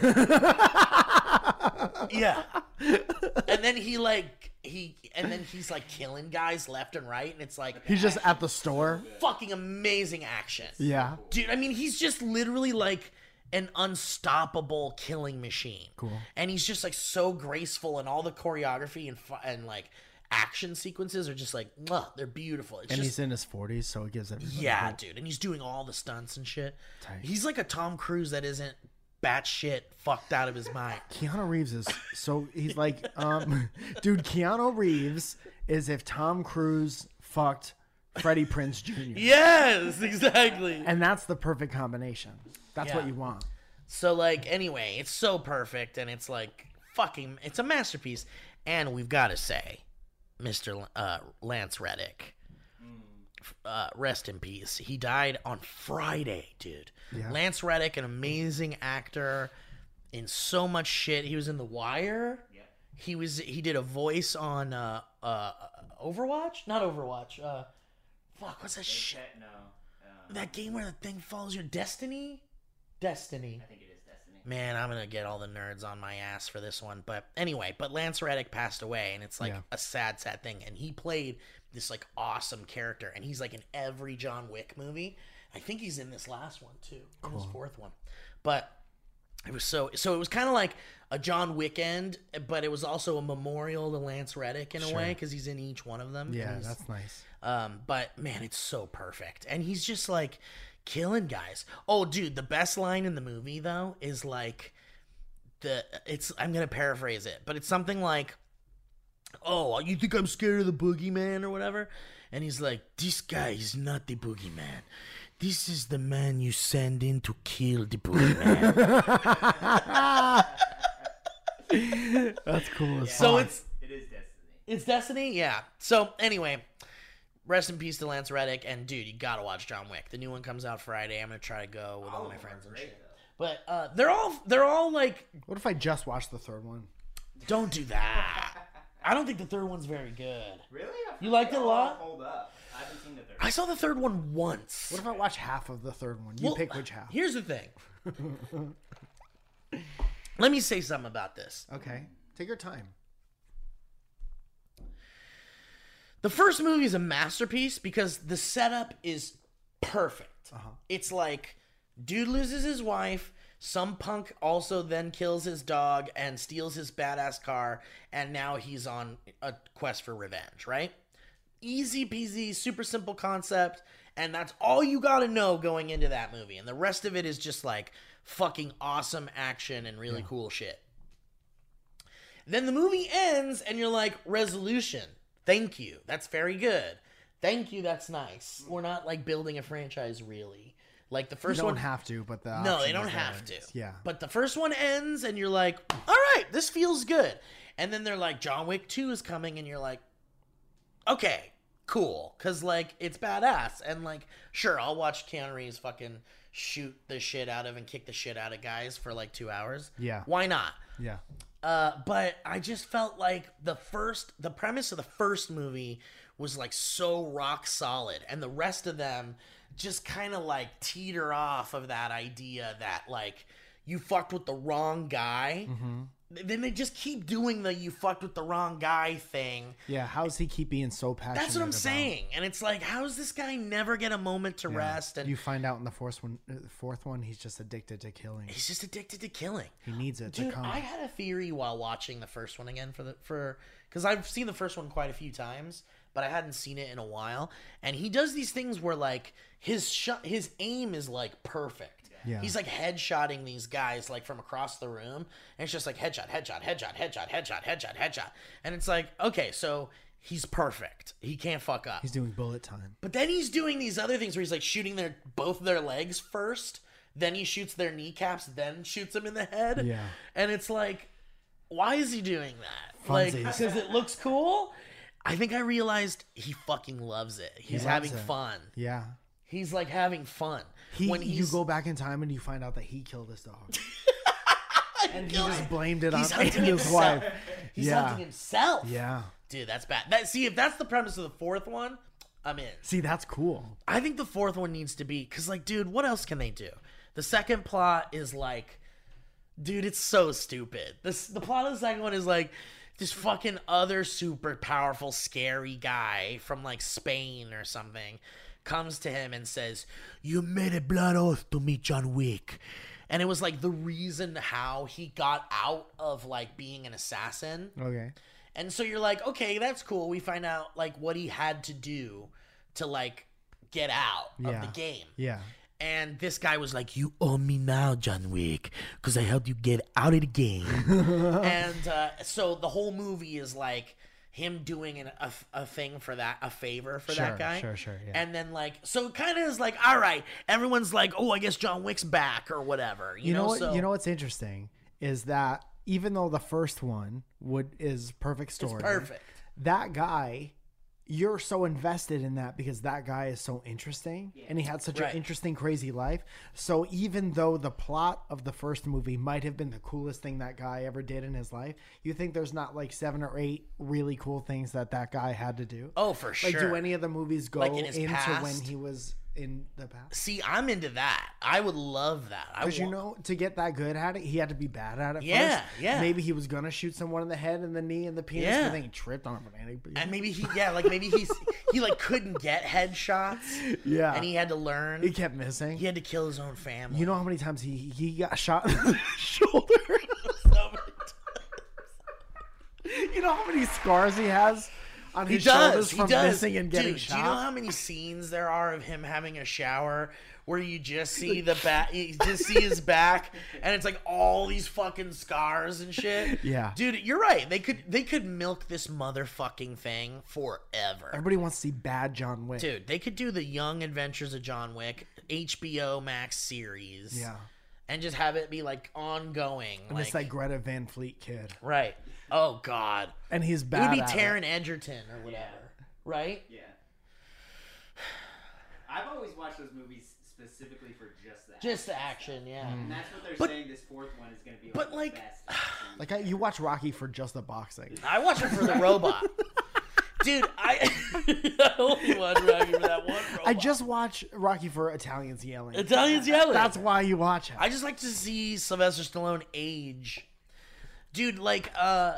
yet. Yeah. And then he like he and then he's like killing guys left and right, and it's like He's just at the store. fucking amazing action. Yeah. Dude, I mean, he's just literally like an unstoppable killing machine. Cool. And he's just like so graceful, and all the choreography and fu- and like action sequences are just like, mwah, they're beautiful. It's And just he's in his forties, so it gives everybody yeah, hope. dude. And he's doing all the stunts and shit. Tight. He's like a Tom Cruise that isn't batshit fucked out of his mind. Keanu Reeves is so he's like, um, dude. Keanu Reeves is if Tom Cruise fucked Freddie Prinze Junior Yes, exactly. And that's the perfect combination. That's what Yeah. you want. So like, anyway, it's so perfect, and it's like fucking, it's a masterpiece. And we've got to say, Mister L- uh, Lance Reddick, uh, rest in peace. He died on Friday, dude. Yeah. Lance Reddick, an amazing actor in so much shit. He was in The Wire. Yep. He was he did a voice on uh, uh, Overwatch, not Overwatch. Uh, fuck, what's that shit? Shit, no. Uh, That game where the thing follows your destiny. Destiny. I think it is Destiny. Man, I'm gonna get all the nerds on my ass for this one. But anyway, but Lance Reddick passed away, and it's like Yeah. a sad, sad thing. And he played this like awesome character, and he's like in every John Wick movie. I think he's in this last one too, in this fourth one. But it was so so it was kind of like a John Wick end, but it was also a memorial to Lance Reddick in a Sure. way, because he's in each one of them. and Yeah, he's- that's nice. um, but man, it's so perfect, and he's just like killing guys. Oh, dude, the best line in the movie though is like the it's I'm gonna paraphrase it, but it's something like, "Oh, you think I'm scared of the boogeyman or whatever?" And he's like, "This guy is not the boogeyman. This is the man you send in to kill the boogeyman." That's cool as So fuck. it's It is Destiny. It's Destiny, yeah. So anyway, rest in peace to Lance Reddick, and dude, you gotta watch John Wick. The new one comes out Friday. I'm gonna try to go with all All my of them friends are and great, shit. though. But uh, they're all they're all like, What if I just watched the third one? don't do that. I don't think the third one's very good. Really? I You feel liked they it a all lot? Hold up. I haven't seen the third. I saw the third one once. What if I watch half of the third one? You Well, pick which half. Here's the thing. Let me say something about this. Okay, take your time. The first movie is a masterpiece because the setup is perfect. Uh-huh. It's like, dude loses his wife, some punk also then kills his dog and steals his badass car, and now he's on a quest for revenge, right? Easy peasy, super simple concept, and that's all you gotta know going into that movie. And the rest of it is just like fucking awesome action and really cool shit. Then the movie ends, and you're like, resolution. Thank you. That's very good. Thank you. That's nice. We're not like building a franchise, really. Like the You first don't one. have to, but the No, option they don't is there. have to. Yeah. But the first one ends, and you're like, all right, this feels good. And then they're like, John Wick two is coming, and you're like, okay, cool. Because, like, it's badass. And, like, sure, I'll watch Keanu Reeves fucking shoot the shit out of and kick the shit out of guys for, like, two hours. Yeah. Why not? Yeah. Uh, but I just felt like the first, the premise of the first movie was like so rock solid, and the rest of them just kind of like teeter off of that idea that like you fucked with the wrong guy. then they just keep doing the "you fucked with the wrong guy" thing. Yeah, how does he keep being so passionate? That's what I'm about- saying, and it's like, how does this guy never get a moment to Yeah. rest? And you find out in the fourth one, uh, fourth one, he's just addicted to killing. he's just addicted to killing. He needs it Dude, to come. I had a theory while watching the first one again for the for because I've seen the first one quite a few times, but I hadn't seen it in a while. And he does these things where like his shot, his aim is like perfect. Yeah. He's like headshotting these guys like from across the room, and it's just like headshot, headshot, headshot, headshot, headshot, headshot, headshot, and it's like, okay, so he's perfect. He can't fuck up. He's doing bullet time. But then he's doing these other things where he's like shooting their both their legs first, then he shoots their kneecaps, then shoots them in the head. Yeah. And it's like, why is he doing that? Like, Funsies. because it looks cool? I think I realized he fucking loves it. He's loves having it. fun. Yeah. He's like having fun. He, when you he's, go back in time and you find out that he killed his dog. and he Kill just him. blamed it He's on hunting his himself. wife. He's Yeah. hunting himself. Yeah. Dude, that's bad. That see, if that's the premise of the fourth one, I'm in. See, that's cool. I think the fourth one needs to be because, like, dude, what else can they do? The second plot is like, dude, it's so stupid. This the plot of the second one is like this fucking other super powerful, scary guy from like Spain or something comes to him and says, "You made a blood oath to me, John Wick." And it was like the reason how he got out of like being an assassin. Okay. And so you're like, okay, that's cool. We find out like what he had to do to like get out of Yeah. the game. Yeah. And this guy was like, "You owe me now, John Wick, because I helped you get out of the game." and uh, so the whole movie is like him doing an, a, a thing for that, a favor for Sure, that guy. sure, sure, yeah. And then like, so it kind of is like, all right, everyone's like, "Oh, I guess John Wick's back" or whatever. You, You know know, what? so You know what's interesting is that even though the first one would is perfect story, it's perfect. that guy, you're so invested in that because that guy is so interesting and he had such Right. an interesting, crazy life. So even though the plot of the first movie might have been the coolest thing that guy ever did in his life, you think there's not like seven or eight really cool things that that guy had to do? Oh, for Like, sure. do any of the movies go Like in his into past? when he was in the past? See, I'm into that. I would love that. I Because you wa- know, to get that good at it, he had to be bad at it Yeah, first. yeah. Maybe he was gonna shoot someone in the head and the knee and the penis, Yeah. but then he tripped on a banana. And maybe he, yeah, like maybe he's he like couldn't get headshots, Yeah. and he had to learn. He kept missing. He had to kill his own family. You know how many times he he got shot in the shoulder? So many times. You know how many scars he has on He his shoulders does. He from does. missing and getting Dude, shot? do you know how many scenes there are of him having a shower where you just see the back, you just see his back, and it's like all these fucking scars and shit. Yeah. dude, you're right. They could they could milk this motherfucking thing forever. Everybody wants to see bad John Wick. Dude, they could do the Young Adventures of John Wick H B O Max series. Yeah. And just have it be like ongoing. And like, it's that Greta Van Fleet kid. right. Oh God. And he's It bad would be at Taron Egerton or whatever. Right? Yeah. I've always watched those movies specifically for just that. Just the action, yeah. And that's what they're But- saying this fourth one is going to be like but, the like- best. action. Like, I, you watch Rocky for just the boxing. I watch it for the robot. Dude, I, I only watch Rocky for that one robot. I just watch Rocky for Italians yelling. Italians yelling. That's why you watch it. I just like to see Sylvester Stallone age. Dude, like, uh,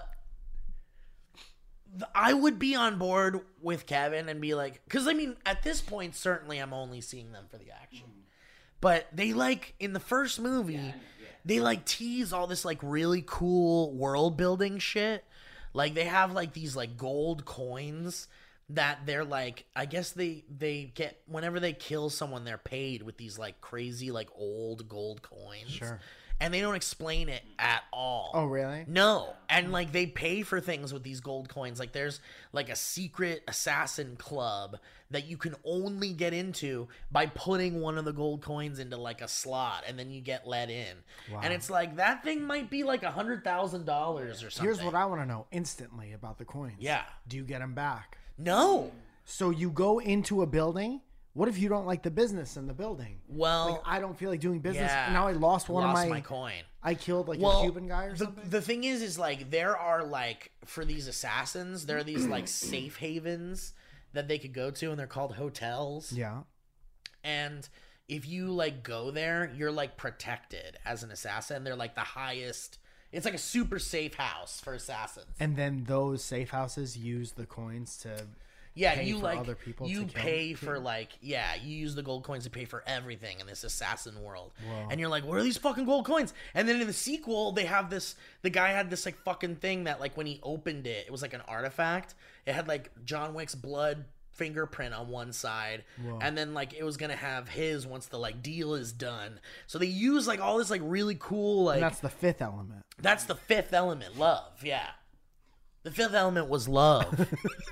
th- I would be on board with Kevin and be like, because I mean, at this point, certainly I'm only seeing them for the action. But they like, in the first movie, they like tease all this like really cool world building shit. Like they have like these like gold coins that they're like, I guess they they get whenever they kill someone, they're paid with these like crazy like old gold coins. Sure. And they don't explain it at all. Oh, really? No. And like they pay for things with these gold coins. Like there's like a secret assassin club that you can only get into by putting one of the gold coins into like a slot and then you get let in. Wow. And it's like that thing might be like a hundred thousand dollars or something. Here's what I want to know instantly about the coins. Yeah. Do you get them back? No. So you go into a building. What if you don't like the business in the building? Well, Like, I don't feel like doing business. yeah. Now I lost one lost of my, my coin. I killed like Well, a Cuban guy or the, something. the thing is, is like there are like for these assassins, there are these like safe havens that they could go to, and they're called hotels. yeah. And if you like go there, you're like protected as an assassin. They're like the highest It's like a super safe house for assassins. And then those safe houses use the coins to Yeah, pay you for like other people you to kill pay for people? like yeah, you use the gold coins to pay for everything in this assassin world. Whoa. And you're like, where are these fucking gold coins? And then in the sequel, they have this. The guy had this like fucking thing that like when he opened it, it was like an artifact. It had like John Wick's blood fingerprint on one side, Whoa. and then like it was gonna have his once the like deal is done. So they use like all this like really cool like And that's the fifth element. that's the fifth element, love. Yeah, the fifth element was love.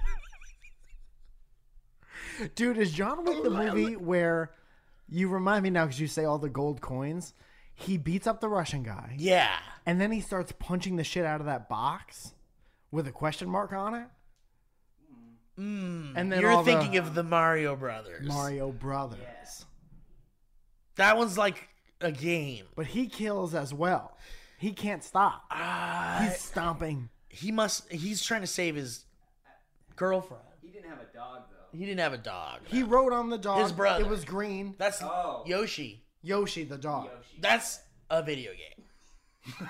Dude, is John Wick the movie where you remind me now because you say all the gold coins? He beats up the Russian guy, Yeah. and then he starts punching the shit out of that box with a question mark on it. Mm, And then you're all the- thinking of the Mario Brothers. Mario Brothers. Yeah. That one's like a game. But he kills as well. He can't stop. Uh, He's stomping. he must. He's trying to save his girlfriend. He didn't have a dog though. He didn't have a dog. He rode on the dog. His brother. It was green. That's Oh. Yoshi. Yoshi the dog. Yoshi. That's a video game.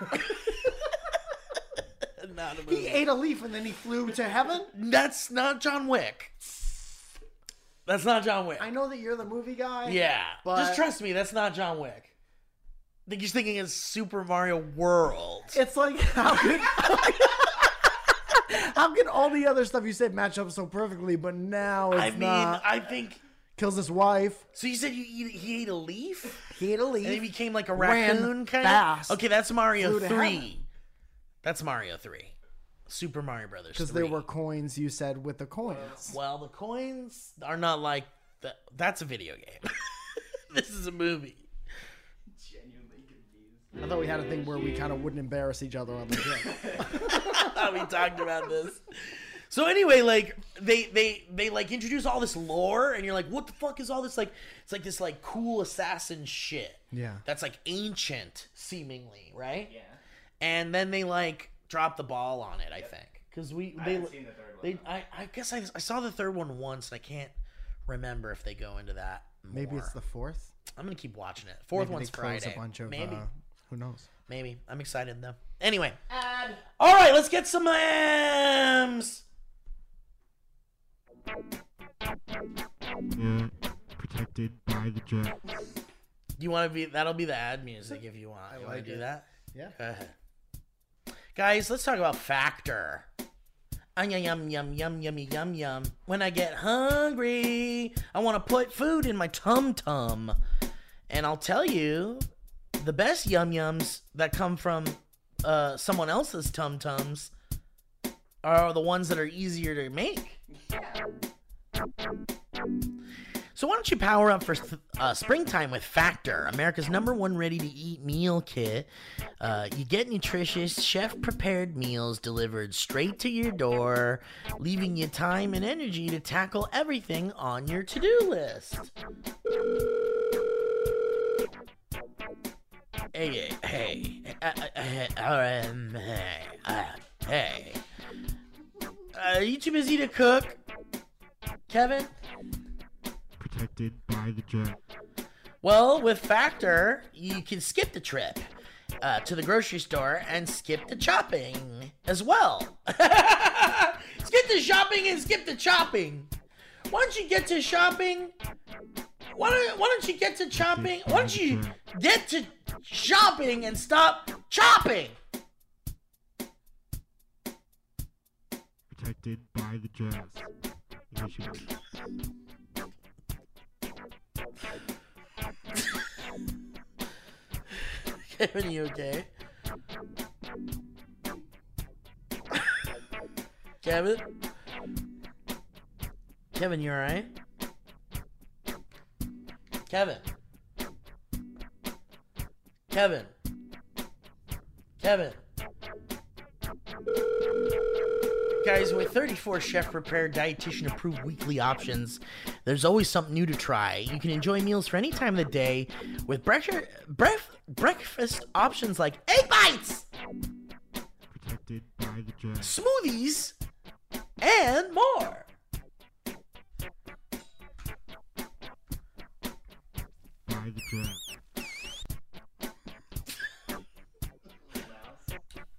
Not a He movie. ate a leaf and then he flew to heaven. That's not John Wick. That's not John Wick. I know that you're the movie guy. Yeah, But- just trust me. That's not John Wick. I think he's thinking of Super Mario World. It's like how could how could all the other stuff you said match up so perfectly, but now it's I mean, not. I think. Kills his wife. So you said you eat, he ate a leaf, He ate a and he leaf. became like a Ran raccoon kind fast, of. Okay, that's Mario flew to three. heaven. That's Mario three. Super Mario Brothers. Because there were coins. You said with the coins. Well, the coins are not like the, that's a video game. This is a movie. Genuinely confused. I thought we had a thing where we kind of wouldn't embarrass each other on the show. We talked about this. So anyway, like they they they like introduce all this lore, and you're like, what the fuck is all this? Like, it's like this like cool assassin shit. Yeah. That's like ancient, seemingly, right? Yeah. And then they like drop the ball on it. I think because we I they haven't seen the third one. they I, I guess I, I saw the third one once, and I can't remember if they go into that. Maybe it's more. the fourth. I'm gonna keep watching it. Fourth Maybe one's they close Friday. a bunch of. Maybe. Uh, who knows? Maybe. I'm excited though. Anyway. Ad. All right, let's get some lambs. Yeah, protected by the jet. You want to be? That'll be the ad music if you want. I You want like to do it. that? Yeah. Go ahead. Guys, let's talk about Factor. Ah, yum yum yum yum yummy yum yum. When I get hungry, I want to put food in my tum tum, and I'll tell you, the best yum yums that come from uh, someone else's tum tums are the ones that are easier to make. So why don't you power up for uh, springtime with Factor, America's number one ready-to-eat meal kit. Uh, you get nutritious, chef-prepared meals delivered straight to your door, leaving you time and energy to tackle everything on your to-do list. Hey, hey, hey, uh, uh, hey, um, hey, uh, hey. Uh, are you too busy to cook, Kevin? Protected by the jet. Well, with Factor, you can skip the trip uh, to the grocery store and skip the chopping as well. Skip the shopping and skip the chopping. Why don't you get to shopping? Why don't, why don't you get to chopping? Why don't you get to shopping and stop chopping? Protected by the jazz. Initiative. Kevin, you okay? Kevin? Kevin, you alright? Kevin? Kevin? Kevin? Guys, with thirty-four chef-prepared, dietitian-approved weekly options, there's always something new to try. You can enjoy meals for any time of the day with breakfast, bref, breakfast options like egg bites, Protected by the jazz. smoothies, and more. By the jazz.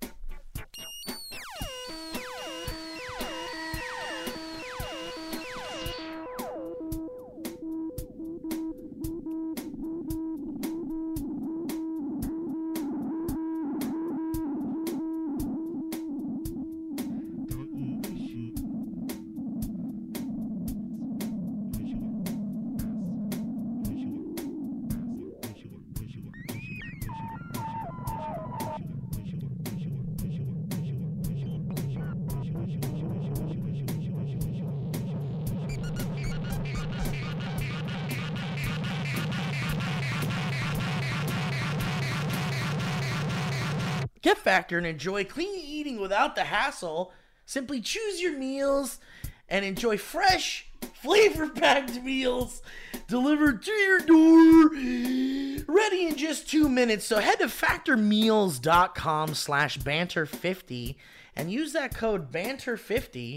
Get Factor and enjoy clean eating without the hassle. Simply choose your meals and enjoy fresh, flavor-packed meals delivered to your door, ready in just two minutes. So head to factormeals.com slash banter50 and use that code banter fifty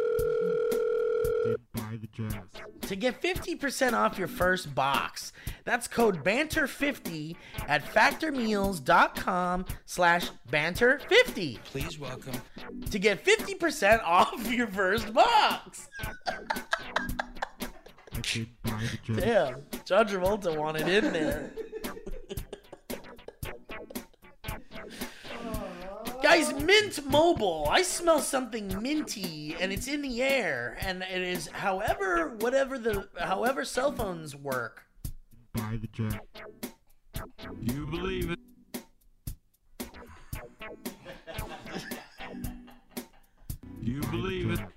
By the jazz. to get fifty percent off your first box. That's code banter fifty at factormeals.com slash banter50. Please welcome. To get fifty percent off your first box. Protected by the jazz. Damn, John Travolta wanted in there. Guys, Mint Mobile. I smell something minty, and it's in the air, and it is however, whatever the, however cell phones work. By the jazz. You believe it? You believe it?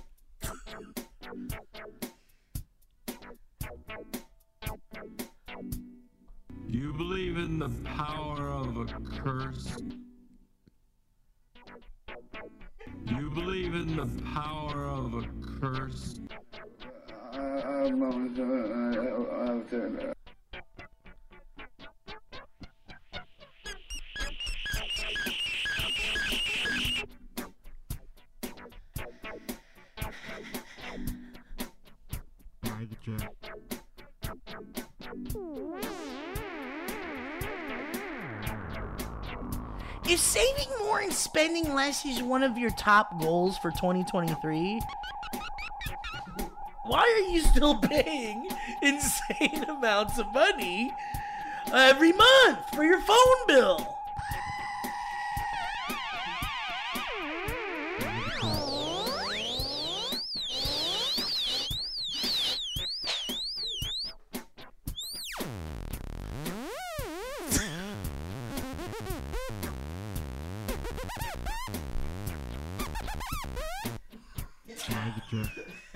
You believe in the power of a curse? You believe in the power of a curse? By the jazz. If saving more and spending less is one of your top goals for twenty twenty-three, why are you still paying insane amounts of money every month for your phone bill? By the jazz.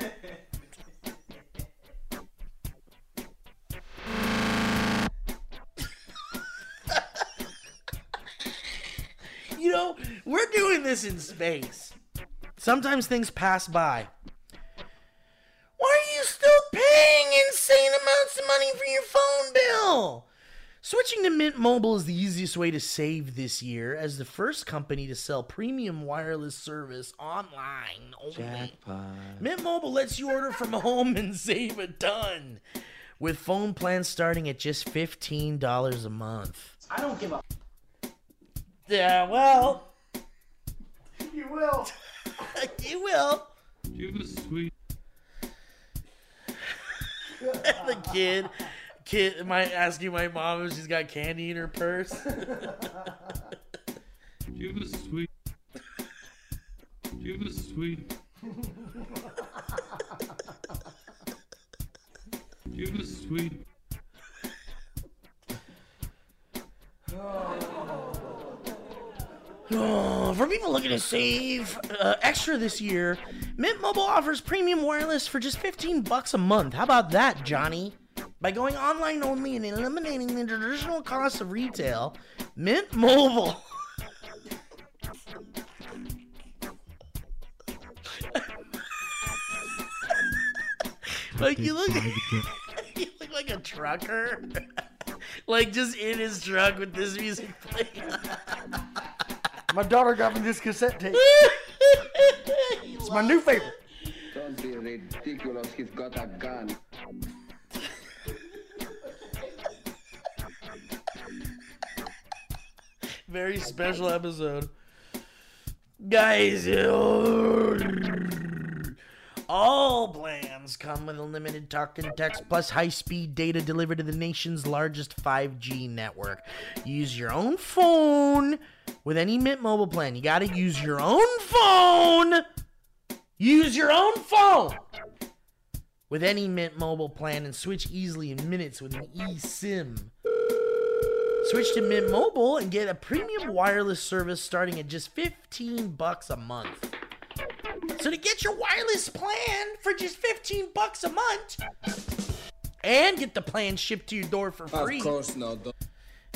You know, we're doing this in space. Sometimes things pass by. Why are you still paying insane amounts of money for your phone bill? Switching to Mint Mobile is the easiest way to save this year as the first company to sell premium wireless service online only. Mint Mobile lets you order from home and save a ton with phone plans starting at just fifteen dollars a month. I don't give a. Yeah, well, You will. you will. You the sweet. The kid, kid might asking my mom if she's got candy in her purse. You the sweet. You the sweet. You the sweet. Oh, for people looking to save uh, extra this year, Mint Mobile offers premium wireless for just fifteen bucks a month. How about that, Johnny? By going online only and eliminating the traditional costs of retail, Mint Mobile. Like you look, By the jazz. you look like a trucker, like just in his truck with this music playing. My daughter got me this cassette tape. It's my new favorite. Don't be ridiculous, he's got a gun. Very special episode. Guys, all plans come with unlimited talk and text plus high-speed data delivered to the nation's largest five G network. Use your own phone with any Mint Mobile plan. You gotta use your own phone. Use your own phone with any Mint Mobile plan and switch easily in minutes with an eSIM. Switch to Mint Mobile and get a premium wireless service starting at just fifteen bucks a month. So to get your wireless plan for just fifteen bucks a month and get the plan shipped to your door for free. Of course not.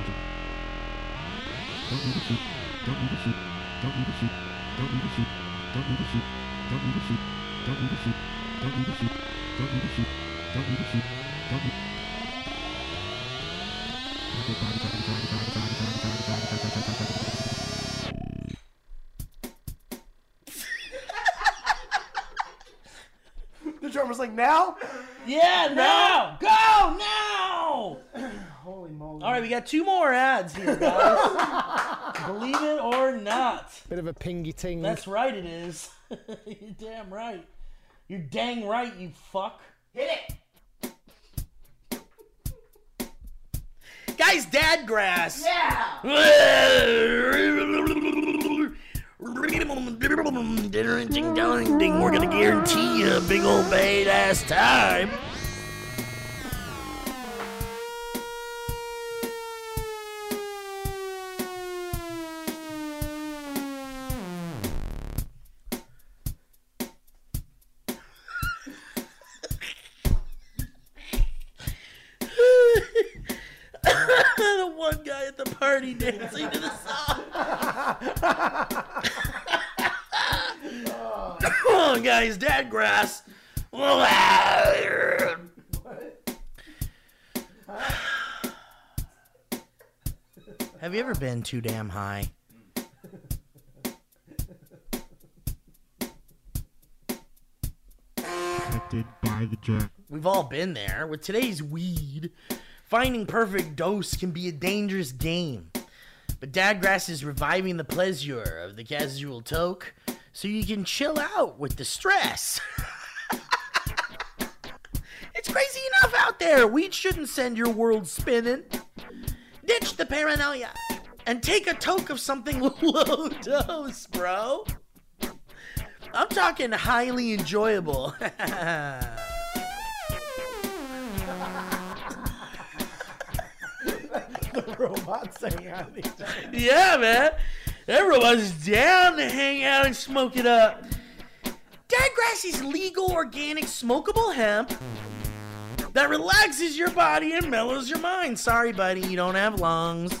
Don't need a sheep. Don't need a sheep. Don't need a sheep. Don't need a sheep. Don't need a sheep. Don't need a sheep. Don't need a sheep. Don't need a sheep. Don't need a sheep. Don't need a sheep. Don't need. The drummer's like, now? Yeah, now! Go now! Holy moly. All right, we got two more ads here, guys. Believe it or not. Bit of a pingy ting. That's right, it is. You're damn right. You're dang right, you fuck. Hit it! Guys, Dadgrass. Yeah! We're gonna guarantee you a big old badass time. The one guy at the party dancing to the song. Come on, guys, Dadgrass. Have you ever been too damn high? Protected by the Jazz. We've all been there. With today's weed, finding perfect dose can be a dangerous game. But Dadgrass is reviving the pleasure of the casual toke so you can chill out with the stress. It's crazy enough out there. Weed shouldn't send your world spinning. Ditch the paranoia and take a toke of something low dose, bro. I'm talking highly enjoyable. The robot saying highly. Yeah, man. That robot's down to hang out and smoke it up. Dadgrass is legal, organic, smokable hemp that relaxes your body and mellows your mind. Sorry, buddy, you don't have lungs.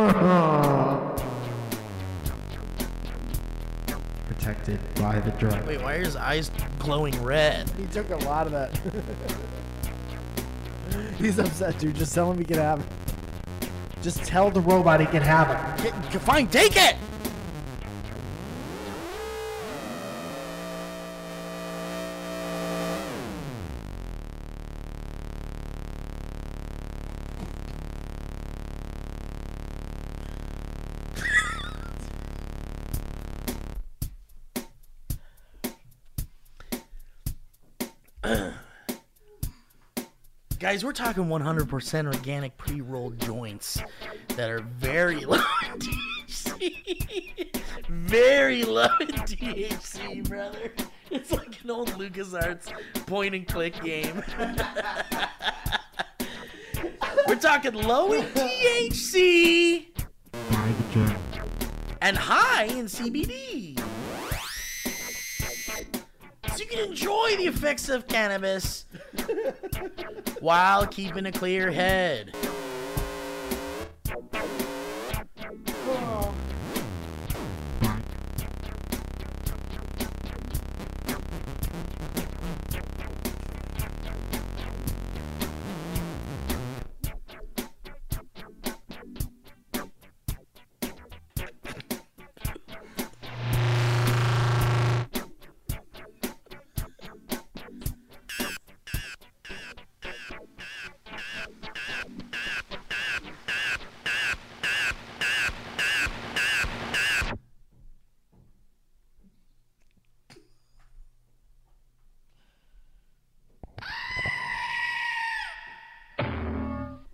Protected by the drug. Wait, why are his eyes glowing red? He took a lot of that. He's upset, dude. Just tell him he can have it. Just tell the robot he can have it. Get, fine, take it! Guys, we're talking one hundred percent organic pre-rolled joints that are very low in T H C. Very low in T H C, brother. It's like an old LucasArts point and click game. We're talking low in T H C By the Jazz. and high in C B D. So you can enjoy the effects of cannabis while keeping a clear head. By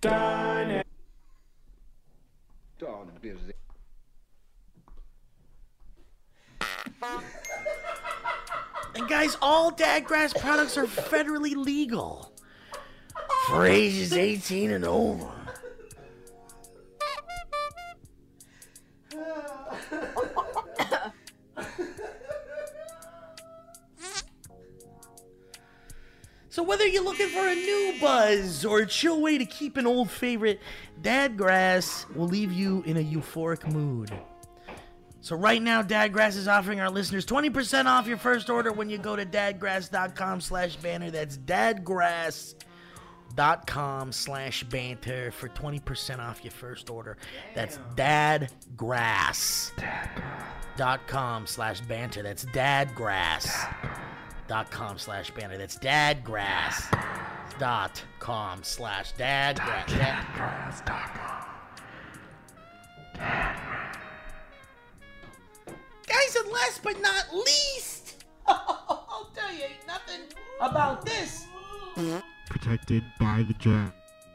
Dog business. And guys, all Dadgrass products are federally legal for ages eighteen and over. So whether you're looking for a new buzz or a chill way to keep an old favorite, Dadgrass will leave you in a euphoric mood. So right now, Dadgrass is offering our listeners twenty percent off your first order when you go to dadgrass.com slash banter. That's dadgrass.com slash banter for twenty percent off your first order. That's dadgrass.com slash banter. That's dadgrass.com slash banter. That's dadgrass.com slash dadgrass. Dadgrass.com. Guys, and last but not least, I'll tell you, ain't nothing about this. Protected by the jack.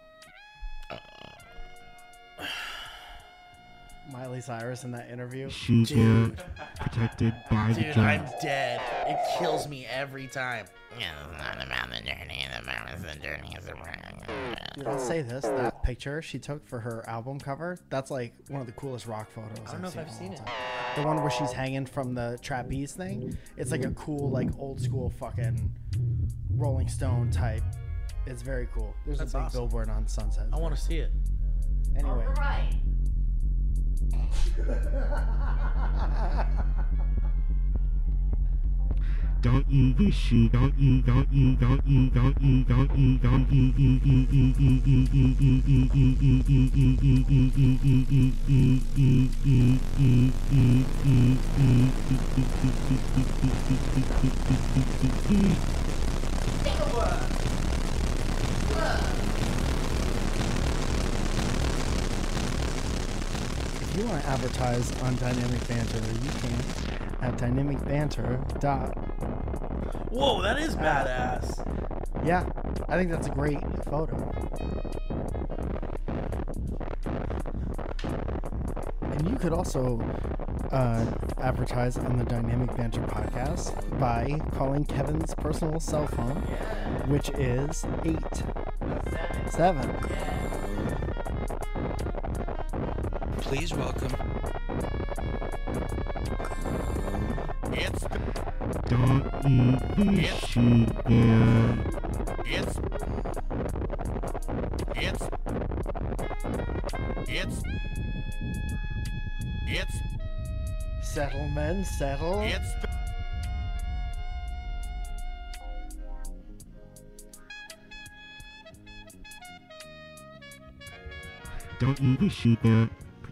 Miley Cyrus in that interview. She Dude. protected by the Dude, I'm jack. dead. It kills me every time. Dude, I'll say this: that picture she took for her album cover, that's like one of the coolest rock photos. I don't know if I've in a seen long it. time. The one where she's hanging from the trapeze thing. It's like a cool, like old school fucking Rolling Stone type. It's very cool. There's That's a big awesome. billboard on Sunset. I want to see it. Anyway. Don't you wish you, don't you, don't you, don't you, don't you, don't you, don't you, you, you, you, you, you, you, you, you, you, you, you, you, you, you, you, If you want to advertise on Dynamic Banter, you can at dynamic banter dot. Whoa, that is badass. Yeah, I think that's a great photo. And you could also uh, advertise on the Dynamic Banter podcast by calling Kevin's personal cell phone, which is eight seven. Please welcome. It's the, don't you wish you were. it's it's it's it's Settle, men, settle. it's the, Don't you wish you were.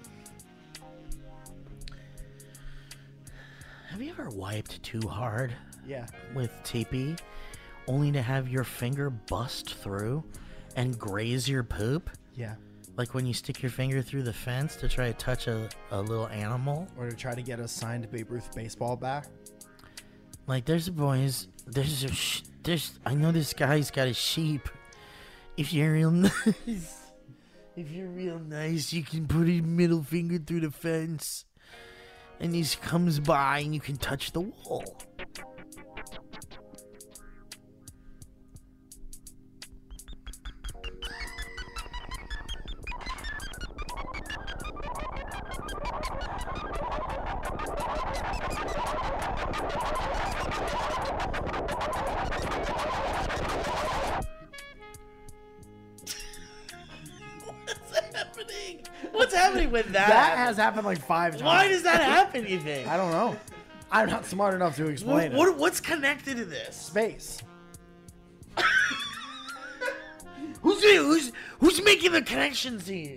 Have you ever wiped too hard Yeah. with T P only to have your finger bust through and graze your poop? Yeah. Like when you stick your finger through the fence to try to touch a, a little animal? Or to try to get a signed Babe Ruth baseball back. Like, there's a boys, there's a, sh- there's, I know this guy's got a sheep. If you're real nice, if you're real nice, you can put a middle finger through the fence. And he comes by and you can touch the wool. What's happening? What's happening with that? That has happened like five times. Why does that happen, you think? I don't know. I'm not smart enough to explain What, what, it. what's connected to this? Space. Who's who's who's making the connections here?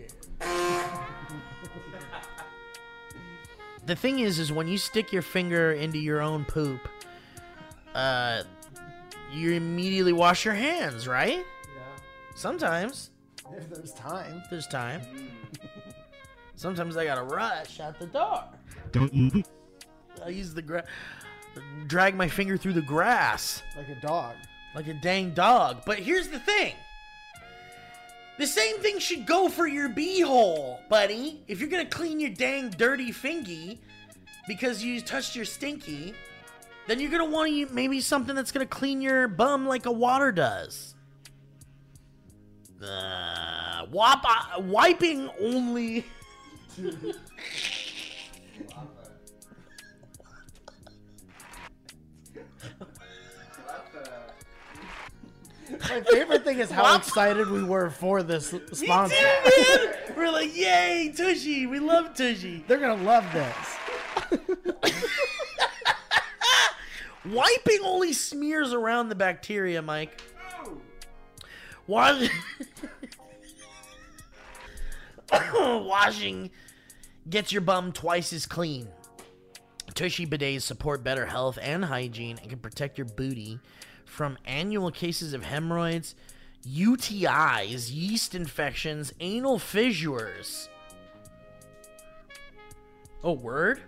The thing is, is when you stick your finger into your own poop, uh, you immediately wash your hands, right? Yeah. Sometimes If there's time. there's time. Sometimes I gotta rush out the door. Don't you wish. I use the gra- drag my finger through the grass Like a dog. like a dang dog. But here's the thing. The same thing should go for your beehole, buddy. If you're gonna clean your dang dirty fingy because you touched your stinky, then you're gonna want to maybe something that's gonna clean your bum like a water does. Uh, wop, uh, wiping only. My favorite thing is how excited we were for this sponsor. Me too, man. We're like, yay, Tushy. We love Tushy. They're gonna love this. Wiping only smears around the bacteria, Mike. Wash- Washing gets your bum twice as clean. Tushy bidets support better health and hygiene and can protect your booty from annual cases of hemorrhoids, U T Is, yeast infections, anal fissures. Oh, word?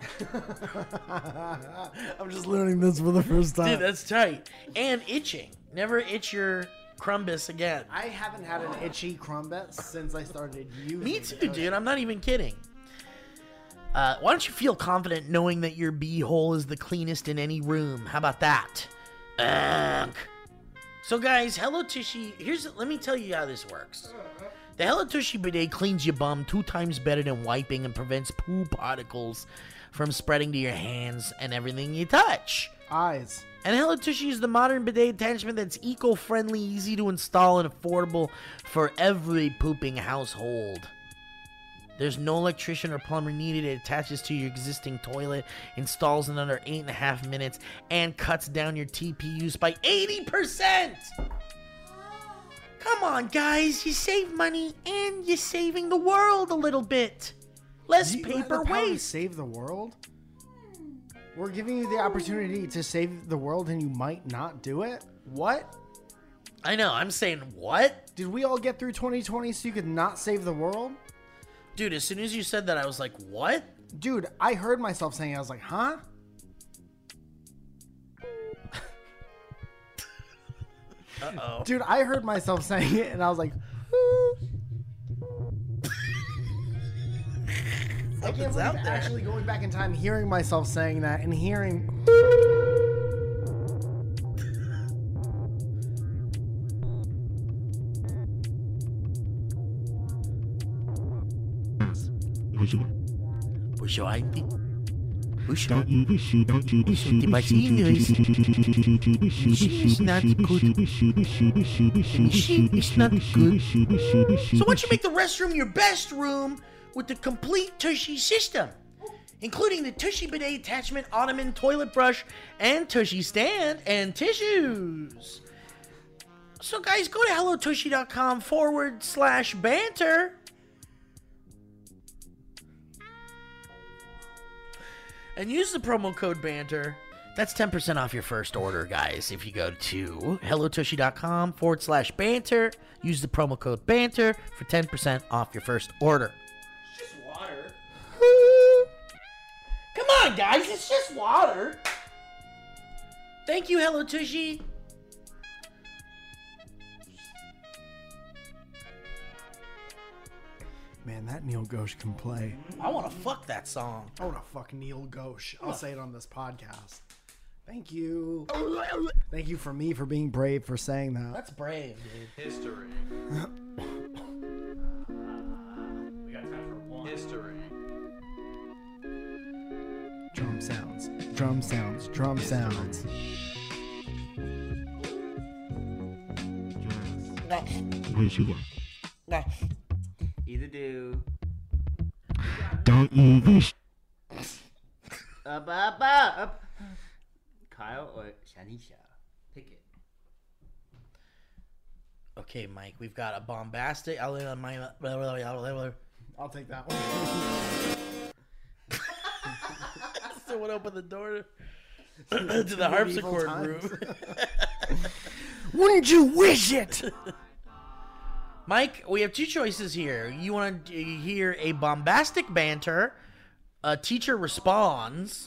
I'm just learning this for the first time. Dude, that's tight. And itching. Never itch your crumbus again. I haven't had an itchy crumbus since I started using Me too, Tushy. dude. I'm not even kidding. Uh, why don't you feel confident knowing that your beehole is the cleanest in any room? How about that? Ugh. So, guys, Hello Tushy. Here's let me tell you how this works. The Hello Tushy bidet cleans your bum two times better than wiping and prevents poo particles from spreading to your hands and everything you touch. Eyes. And Hello Tushy is the modern bidet attachment that's eco-friendly, easy to install, and affordable for every pooping household. There's no electrician or plumber needed. It attaches to your existing toilet, installs in under eight and a half minutes, and cuts down your T P use by eighty percent! Come on, guys. You save money, and you're saving the world a little bit. Less Do you have paper the power to waste. save the world? We're giving you the opportunity to save the world and you might not do it? What? I know. I'm saying, what? Did we all get through twenty twenty so you could not save the world? Dude, as soon as you said that, I was like, what? Dude, I heard myself saying it. I was like, huh? Uh-oh. Dude, I heard myself saying it and I was like, I can't Something's believe out there. actually going back in time, hearing myself saying that and hearing. Puxou a indi. Puxou. Don't you wish you don't you wish you Puxou, wish you It's not good. It's not good. So why don't you make the restroom your best room with the complete Tushy system, including the Tushy bidet attachment, ottoman, toilet brush, and Tushy stand and tissues. So guys, go to hellotushy.com forward slash banter. And use the promo code BANTER. That's ten percent off your first order, guys. If you go to hellotushy.com forward slash banter, use the promo code BANTER for ten percent off your first order. It's just water. Come on, guys. It's just water. Thank you, Hello Tushy. Man, that Neil Ghosh can play. I want to fuck that song. I want to fuck Neil Ghosh. I'll say it on this podcast. Thank you. Thank you for me for being brave for saying that. That's brave, dude. History. We got time for one. History. Drum sounds. Drum sounds. Drum sounds. Wish you were. Either do. Don't you wish Up, up, up, up. Kyle or Shanisha? Pick it. Okay, Mike, we've got a bombastic. I'll lean on my. I'll take that one. Someone open the door to the harpsichord times. room. Wouldn't you wish it? Mike, we have two choices here. You want to hear a bombastic banter, a teacher responds,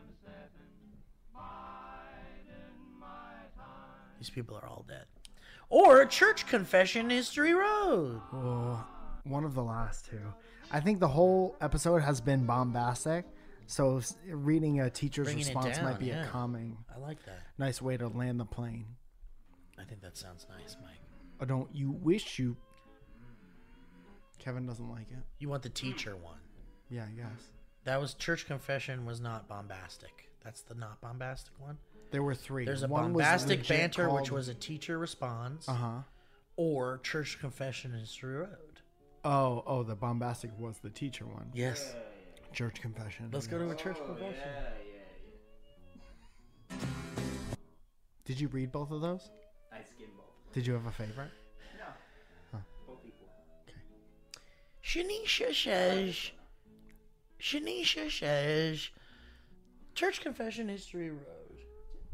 these people are all dead, or Church Confession History Road. Oh, one of the last two. I think the whole episode has been bombastic, so s- reading a teacher's Bringing it response down, might be yeah. a calming, I like that. nice way to land the plane. I think that sounds nice, Mike. Or don't you wish you... Kevin doesn't like it. You want the teacher one. Yeah, I guess. That was Church Confession was not bombastic. That's the not bombastic one. There were three. There's a One was bombastic legit banter, which called- was a teacher responds, Uh-huh. or Church Confession History Road. Oh, oh, the bombastic was the teacher one. Yes. Church confession. Let's go to a church confession. Yeah, yeah, Did you read both of those? yeah. I skimmed both. Did you have a favorite? No. Both equal. Shanisha says, Shanisha says, Church Confession History Road.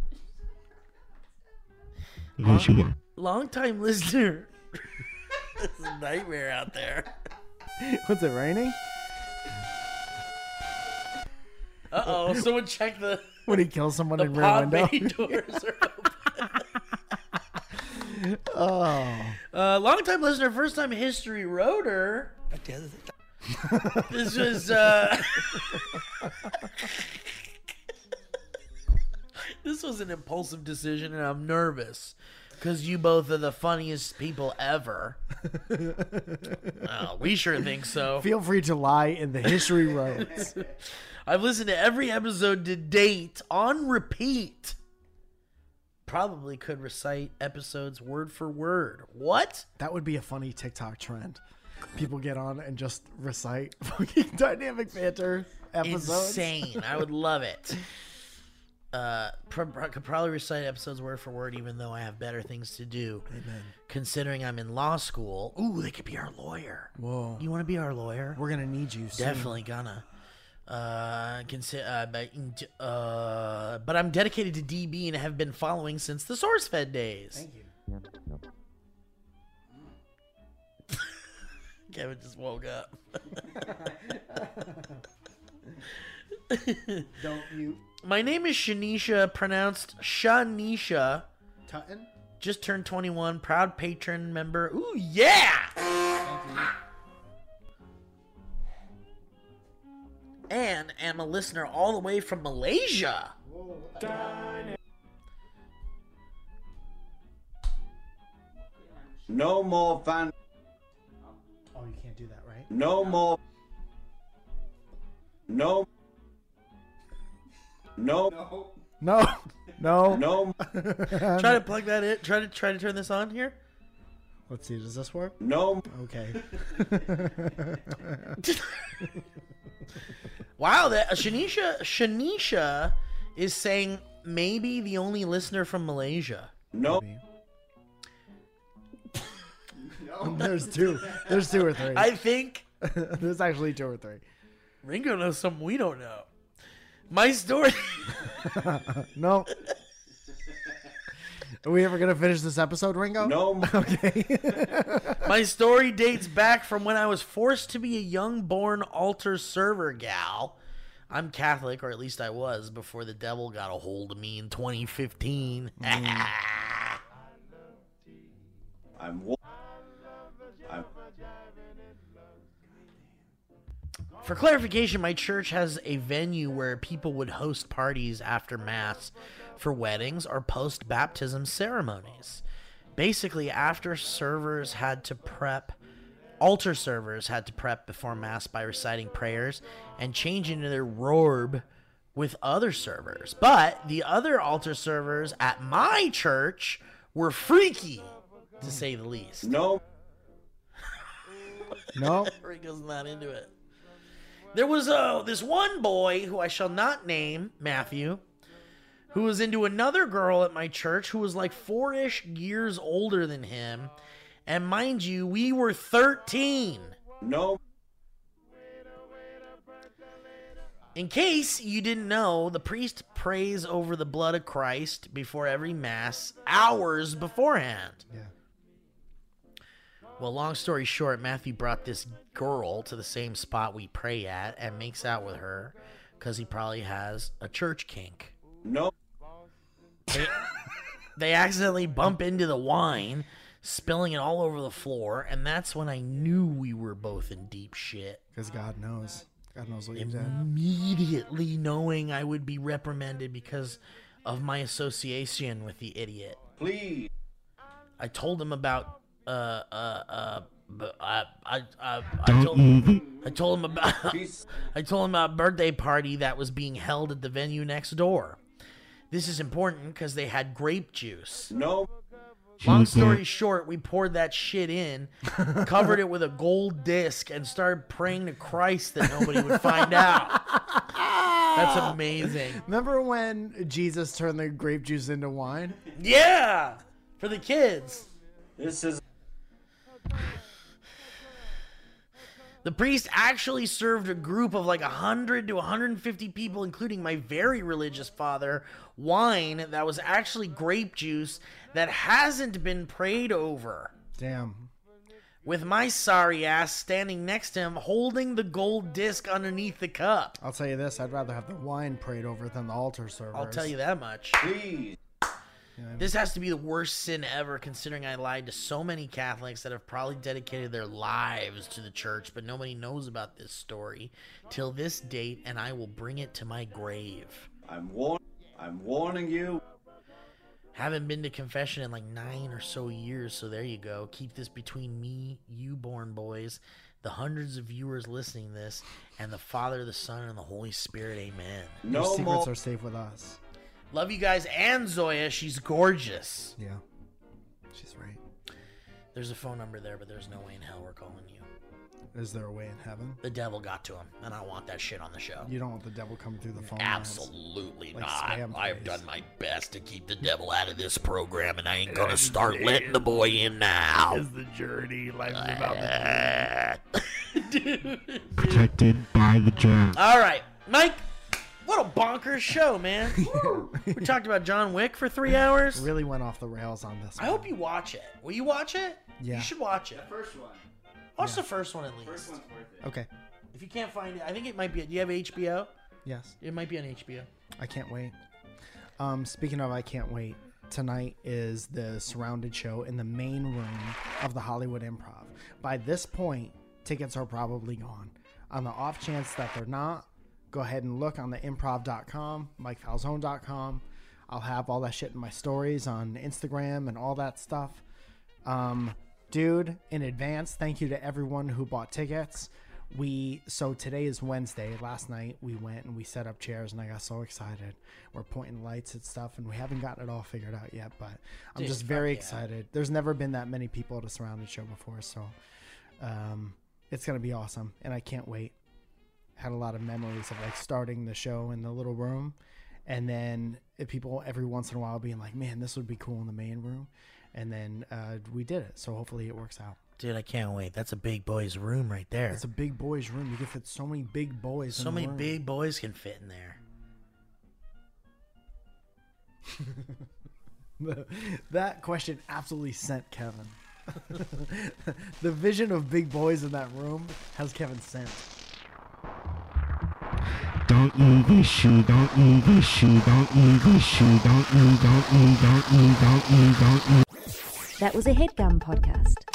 Yes, you are. Long-time listener. It's a nightmare out there. What's it raining? Uh-oh, someone check the, When he kills someone the in rear pod window? bay doors are open. Oh. Uh, long-time listener, first-time history roader. This was, uh... This was an impulsive decision, and I'm nervous. Because you both are the funniest people ever. Oh, we sure think so. Feel free to lie in the history roads. I've listened to every episode to date on repeat. Probably could recite episodes word for word. What? That would be a funny TikTok trend. People get on and just recite fucking dynamic banter episodes. Insane. I would love it. Uh, pr- pr- could probably recite episodes word for word, even though I have better things to do. Amen. Considering I'm in law school. Ooh, they could be our lawyer. Whoa. You want to be our lawyer? We're going to need you soon. Definitely gonna. Uh, consi- uh, but, uh, but I'm dedicated to D B and have been following since the SourceFed days. Thank you. Kevin just woke up. Don't mute. My name is Shanisha, pronounced Shanisha. Tutton? Just turned twenty-one, proud patron member. Ooh, yeah! And am a listener all the way from Malaysia. No more fan. Oh, you can't do that, right? No more. No. No. No. No. No. Try to plug that in. Try to try to turn this on here. Let's see. Does this work? No. Okay. Wow, that Shanisha Shanisha is saying maybe the only listener from Malaysia. No. There's two. There's two or three. I think There's actually two or three. Ringo knows something we don't know. My story. No. Are we ever gonna finish this episode, Ringo? No. Okay. My story dates back from when I was forced to be a young-born altar server gal. I'm Catholic, or at least I was, before the devil got a hold of me in twenty fifteen. I'm. wa- I'm. For clarification, my church has a venue where people would host parties after Mass for weddings or post-baptism ceremonies. Basically, after servers had to prep, altar servers had to prep before Mass by reciting prayers and change into their robe with other servers. But the other altar servers at my church were freaky, to say the least. No. No. Ringo's not into it. There was uh, this one boy who I shall not name, Matthew, who was into another girl at my church who was like four-ish years older than him. And mind you, we were thirteen. No. In case you didn't know, the priest prays over the blood of Christ before every Mass hours beforehand. Yeah. Well, long story short, Matthew brought this girl to the same spot we pray at and makes out with her because he probably has a church kink. No. They, they accidentally bump into the wine, spilling it all over the floor, and that's when I knew we were both in deep shit. Because God knows. God knows what you did. Immediately knowing I would be reprimanded because of my association with the idiot. Please. I told him about uh uh uh but I I I, I Don't told even. I told him about Peace. I told him about a birthday party that was being held at the venue next door. This is important because they had grape juice. No. Long story short, we poured that shit in, covered it with a gold disc, and started praying to Christ that nobody would find out. That's amazing. Remember when Jesus turned the grape juice into wine? Yeah, for the kids. This is. The priest actually served a group of like one hundred to one hundred fifty people, including my very religious father, wine that was actually grape juice that hasn't been prayed over. Damn. With my sorry ass standing next to him holding the gold disc underneath the cup. I'll tell you this, I'd rather have the wine prayed over than the altar servers. I'll tell you that much. Please. This has to be the worst sin ever, considering I lied to so many Catholics that have probably dedicated their lives to the church, but nobody knows about this story till this date, and I will bring it to my grave. I'm warn. I'm warning you. Haven't been to confession in like nine or so years, so there you go. Keep this between me, you born boys, the hundreds of viewers listening to this, and the Father, the Son, and the Holy Spirit. Amen. Your No secrets more. are safe with us. Love you guys and Zoya. She's gorgeous. Yeah. She's right. There's a phone number there, but there's no way in hell we're calling you. Is there a way in heaven? The devil got to him, and I don't want that shit on the show. You don't want the devil coming through the phone lines. Absolutely Like not. spam I've plays. done my best to keep the devil out of this program, and I ain't gonna start letting the boy in now. It's the journey. Life's about the Dude. Protected by the jab. All right, Mike. What a bonkers show, man. We talked about John Wick for three hours. Really went off the rails on this I one. hope you watch it. Will you watch it? Yeah. You should watch it. The first one. Watch the first one at least. First one's worth it. Okay. If you can't find it, I think it might be. Do you have H B O? Yes. It might be on H B O. I can't wait. Um, speaking of I can't wait, tonight is the Surrounded show in the main room of the Hollywood Improv. By this point, tickets are probably gone. On the off chance that they're not, go ahead and look on the improv dot com, mike falzone dot com. I'll have all that shit in my stories on Instagram and all that stuff. Um, dude, in advance, thank you to everyone who bought tickets. We so today is Wednesday. Last night we went and we set up chairs and I got so excited. We're pointing lights and stuff and we haven't gotten it all figured out yet, but I'm Dude, just fuck very yeah. excited. There's never been that many people at a Surrounded show before, so um, it's gonna be awesome and I can't wait. Had a lot of memories of like starting the show in the little room and then if people every once in a while being like, man, this would be cool in the main room, and then uh, we did it, so hopefully it works out. Dude, I can't wait. That's a big boy's room right there. It's a big boys room. You can fit so many big boys So in the many room. big boys can fit in there. That question absolutely sent Kevin. The vision of big boys in that room has Kevin sent. Don't move this shoe, don't move this shoe, don't move this shoe, don't move, don't move, don't move, don't move, don't move, don't move. That was a HeadGum podcast.